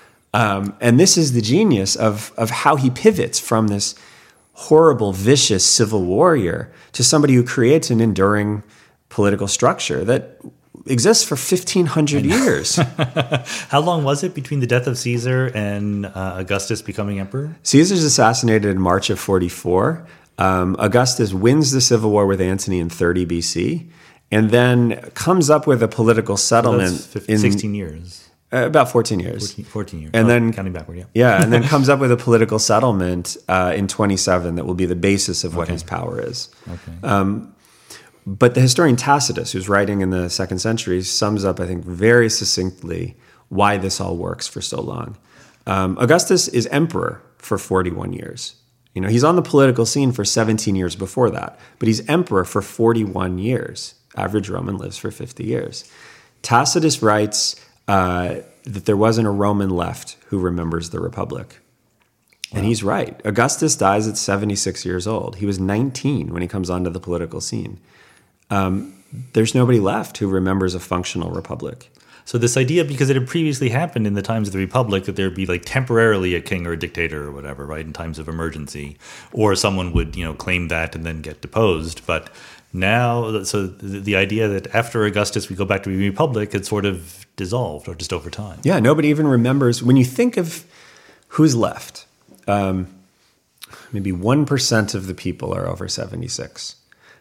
And this is the genius of how he pivots from this horrible, vicious civil warrior to somebody who creates an enduring political structure that exists for 1,500 years. How long was it between the death of Caesar and Augustus becoming emperor? Caesar's assassinated in March of 44. Augustus wins the civil war with Antony in 30 BC, and then comes up with a political settlement in 16 years. About 14 years. 14 years. And then counting backward, yeah. Yeah, and then comes up with a political settlement in 27 that will be the basis of what his power is. Okay. But the historian Tacitus, who's writing in the 2nd century, sums up, I think, very succinctly why this all works for so long. Augustus is emperor for 41 years. He's on the political scene for 17 years before that, but he's emperor for 41 years. Average Roman lives for 50 years. Tacitus writes that there wasn't a Roman left who remembers the Republic. Wow. And he's right. Augustus dies at 76 years old. He was 19 when he comes onto the political scene. There's nobody left who remembers a functional republic. So this idea, because it had previously happened in the times of the Republic, that there'd be like temporarily a king or a dictator or whatever, right, in times of emergency, or someone would, claim that and then get deposed. But now, so the idea that after Augustus we go back to the Republic, it's sort of dissolved or just over time. Yeah, nobody even remembers. When you think of who's left, maybe 1% of the people are over 76.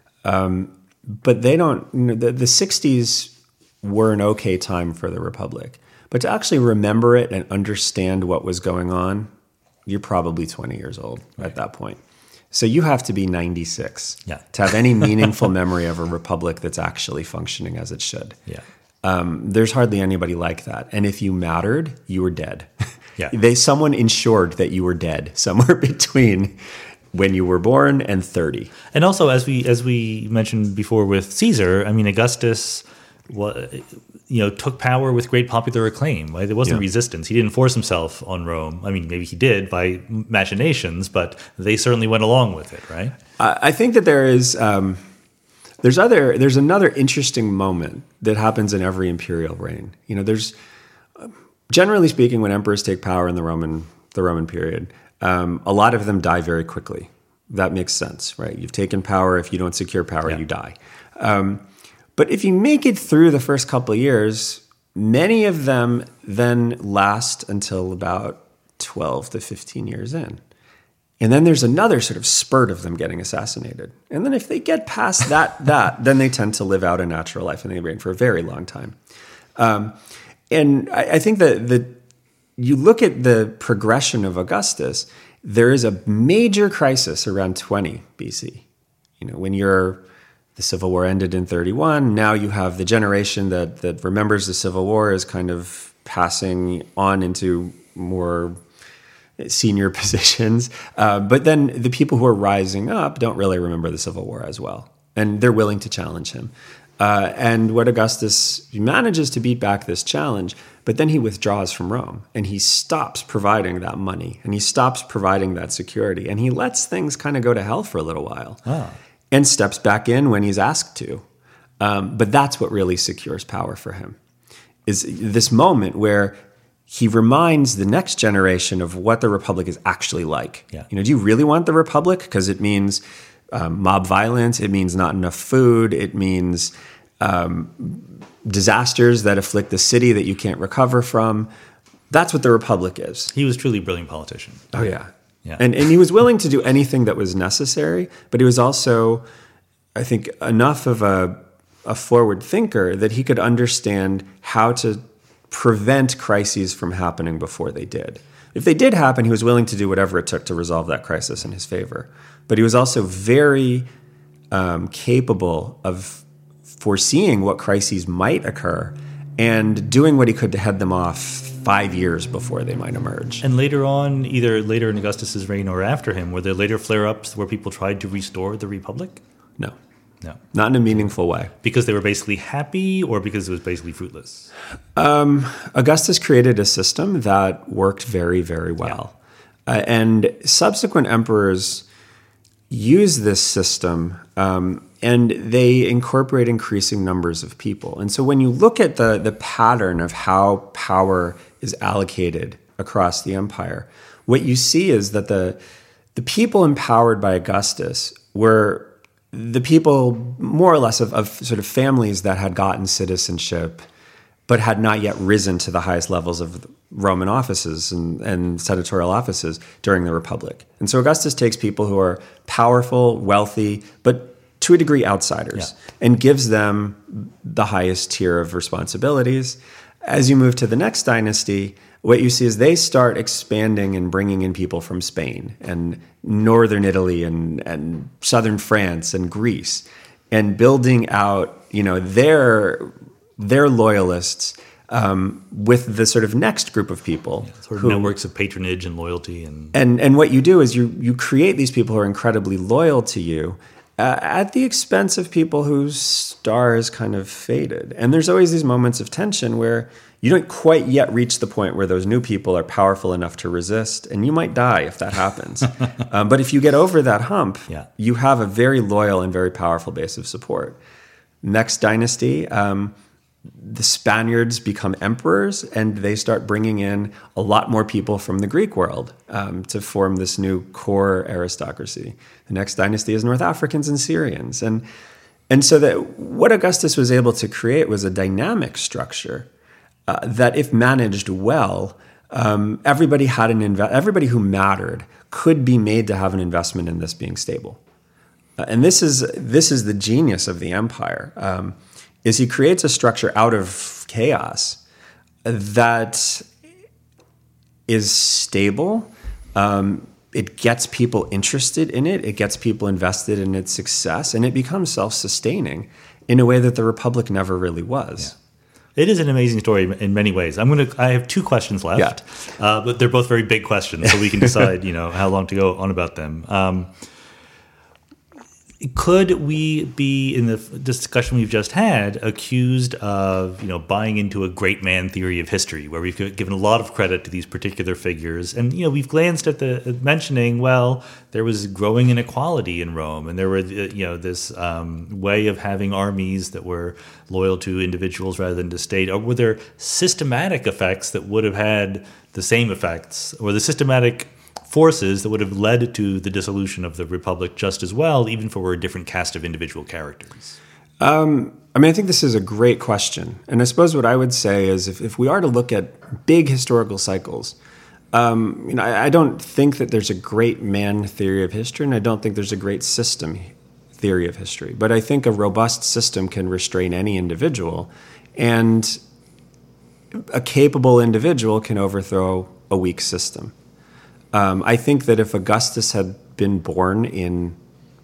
But they don't, the 60s were an okay time for the Republic. But to actually remember it and understand what was going on, you're probably 20 years old at that point. So you have to be 96 to have any meaningful memory of a republic that's actually functioning as it should. Yeah. There's hardly anybody like that. And if you mattered, you were dead. Yeah. Someone ensured that you were dead somewhere between when you were born and 30. And also, as we mentioned before with Caesar, Augustus took power with great popular acclaim. Right? There wasn't resistance. He didn't force himself on Rome. Maybe he did by machinations, but they certainly went along with it, right? I think that there's another interesting moment that happens in every imperial reign. There's generally speaking, when emperors take power in the Roman period, a lot of them die very quickly. That makes sense, right? You've taken power. If you don't secure power, you die. But if you make it through the first couple of years, many of them then last until about 12 to 15 years in. And then there's another sort of spurt of them getting assassinated. And then if they get past that, then they tend to live out a natural life and they reign for a very long time. And I think that you look at the progression of Augustus, there is a major crisis around 20 BC. When the Civil War ended in 31, now you have the generation that remembers the Civil War is kind of passing on into more senior positions. But then the people who are rising up don't really remember the Civil War as well. And they're willing to challenge him. And what Augustus manages to beat back this challenge, but then he withdraws from Rome and he stops providing that money and he stops providing that security and he lets things kind of go to hell for a little while and steps back in when he's asked to. But that's what really secures power for him, is this moment where he reminds the next generation of what the Republic is actually like. Yeah. Do you really want the Republic? Because it means mob violence, it means not enough food, it means disasters that afflict the city that you can't recover from. That's what the Republic is. He was truly a brilliant politician. Oh, yeah. And he was willing to do anything that was necessary, but he was also, I think, enough of a forward thinker that he could understand how to prevent crises from happening before they did. If they did happen, he was willing to do whatever it took to resolve that crisis in his favor. But he was also very capable of foreseeing what crises might occur and doing what he could to head them off 5 years before they might emerge. And later on, either later in Augustus's reign or after him, were there later flare-ups where people tried to restore the Republic? No. No. Not in a meaningful way. Because they were basically happy or because it was basically fruitless? Augustus created a system that worked very, very well. Yeah. And subsequent emperors used this system and they incorporate increasing numbers of people. And so when you look at the pattern of how power is allocated across the empire, what you see is that the people empowered by Augustus were the people more or less of sort of families that had gotten citizenship but had not yet risen to the highest levels of Roman offices and senatorial offices during the Republic. And so Augustus takes people who are powerful, wealthy, but to a degree outsiders, and gives them the highest tier of responsibilities. As you move to the next dynasty, what you see is they start expanding and bringing in people from Spain and northern Italy and southern France and Greece. and building out, their loyalists with the sort of next group of people. Sort of networks of patronage and loyalty. And what you do is you create these people who are incredibly loyal to you at the expense of people whose stars kind of faded. And there's always these moments of tension where you don't quite yet reach the point where those new people are powerful enough to resist, and you might die if that happens. But if you get over that hump, you have a very loyal and very powerful base of support. Next dynasty, the Spaniards become emperors, and they start bringing in a lot more people from the Greek world to form this new core aristocracy. The next dynasty is North Africans and Syrians. And so that what Augustus was able to create was a dynamic structure that, if managed well, everybody who mattered could be made to have an investment in this being stable. And this is the genius of the empire. Is he creates a structure out of chaos that is stable. It gets people interested in it. It gets people invested in its success, and it becomes self-sustaining in a way that the Republic never really was. Yeah. It is an amazing story in many ways. I have 2 questions left, but they're both very big questions, so we can decide, how long to go on about them. Could we be, in the discussion we've just had, accused of, buying into a great man theory of history, where we've given a lot of credit to these particular figures, and we've glanced at the mentioning, well, there was growing inequality in Rome, and there were this way of having armies that were loyal to individuals rather than to state. Or were there systematic effects that would have had the same effects, or the systematic forces that would have led to the dissolution of the Republic just as well, even if it were a different cast of individual characters? I think this is a great question. And I suppose what I would say is if we are to look at big historical cycles, I don't think that there's a great man theory of history, and I don't think there's a great system theory of history. But I think a robust system can restrain any individual, and a capable individual can overthrow a weak system. I think that if Augustus had been born in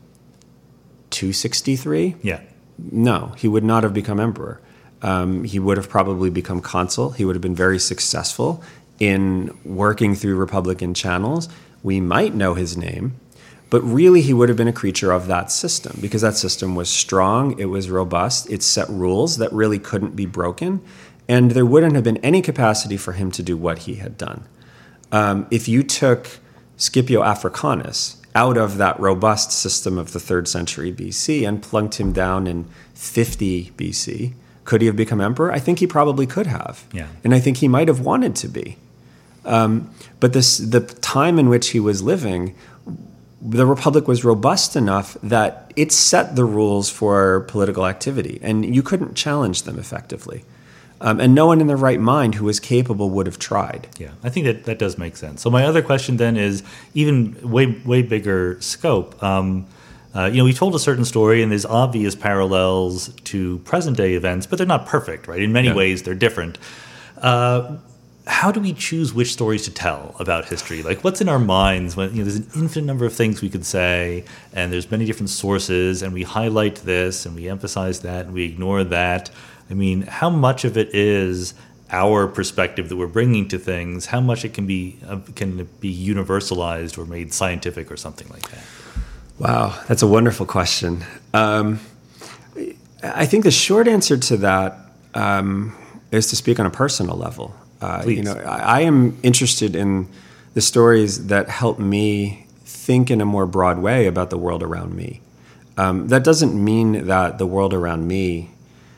263, no, he would not have become emperor. He would have probably become consul. He would have been very successful in working through Republican channels. We might know his name, but really he would have been a creature of that system, because that system was strong, it was robust, it set rules that really couldn't be broken, and there wouldn't have been any capacity for him to do what he had done. If you took Scipio Africanus out of that robust system of the 3rd century BC and plunked him down in 50 BC, could he have become emperor? I think he probably could have. Yeah. And I think he might have wanted to be. But the time in which he was living, the Republic was robust enough that it set the rules for political activity, and you couldn't challenge them effectively. And no one in their right mind who was capable would have tried. Yeah, I think that does make sense. So my other question then is even way bigger scope. We told a certain story, and there's obvious parallels to present-day events, but they're not perfect, right? In many ways, they're different. How do we choose which stories to tell about history? Like, what's in our minds when there's an infinite number of things we could say, and there's many different sources, and we highlight this, and we emphasize that, and we ignore that. I mean, how much of it is our perspective that we're bringing to things? How much it can be universalized or made scientific or something like that? Wow, that's a wonderful question. I think the short answer to that is to speak on a personal level. Please. I am interested in the stories that help me think in a more broad way about the world around me. That doesn't mean that the world around me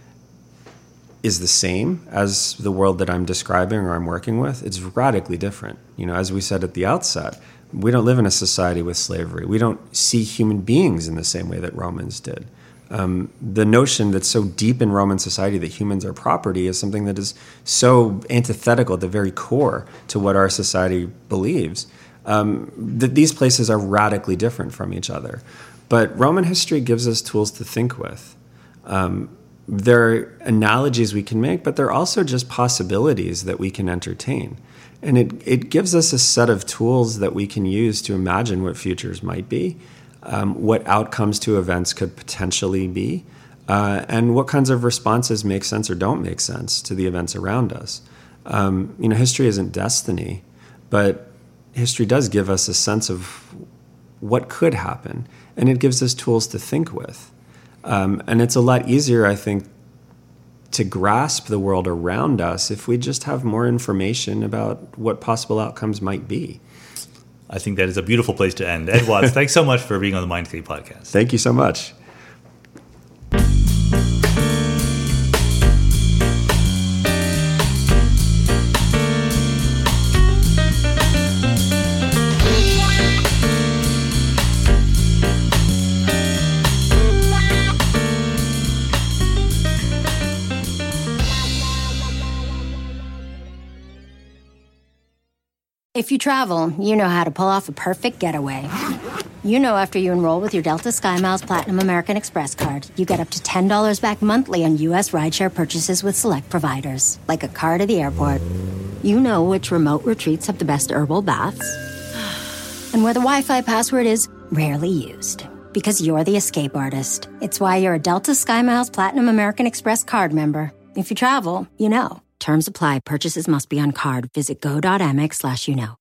is the same as the world that I'm describing or I'm working with. It's radically different. As we said at the outset, we don't live in a society with slavery. We don't see human beings in the same way that Romans did. The notion that's so deep in Roman society that humans are property is something that is so antithetical at the very core to what our society believes, that these places are radically different from each other. But Roman history gives us tools to think with. There are analogies we can make, but there are also just possibilities that we can entertain. And it gives us a set of tools that we can use to imagine what futures might be. what outcomes to events could potentially be, and what kinds of responses make sense or don't make sense to the events around us. History isn't destiny, but history does give us a sense of what could happen, and it gives us tools to think with. And it's a lot easier, I think, to grasp the world around us if we just have more information about what possible outcomes might be. I think that is a beautiful place to end. Ed Watts, thanks so much for being on the Mindscape podcast. Thank you so much. If you travel, you know how to pull off a perfect getaway. You know after you enroll with your Delta SkyMiles Platinum American Express card, you get up to $10 back monthly on U.S. rideshare purchases with select providers, like a car to the airport. You know which remote retreats have the best herbal baths, and where the Wi-Fi password is rarely used. Because you're the escape artist. It's why you're a Delta SkyMiles Platinum American Express card member. If you travel, you know. Terms apply. Purchases must be on card. Visit go.amex/you know.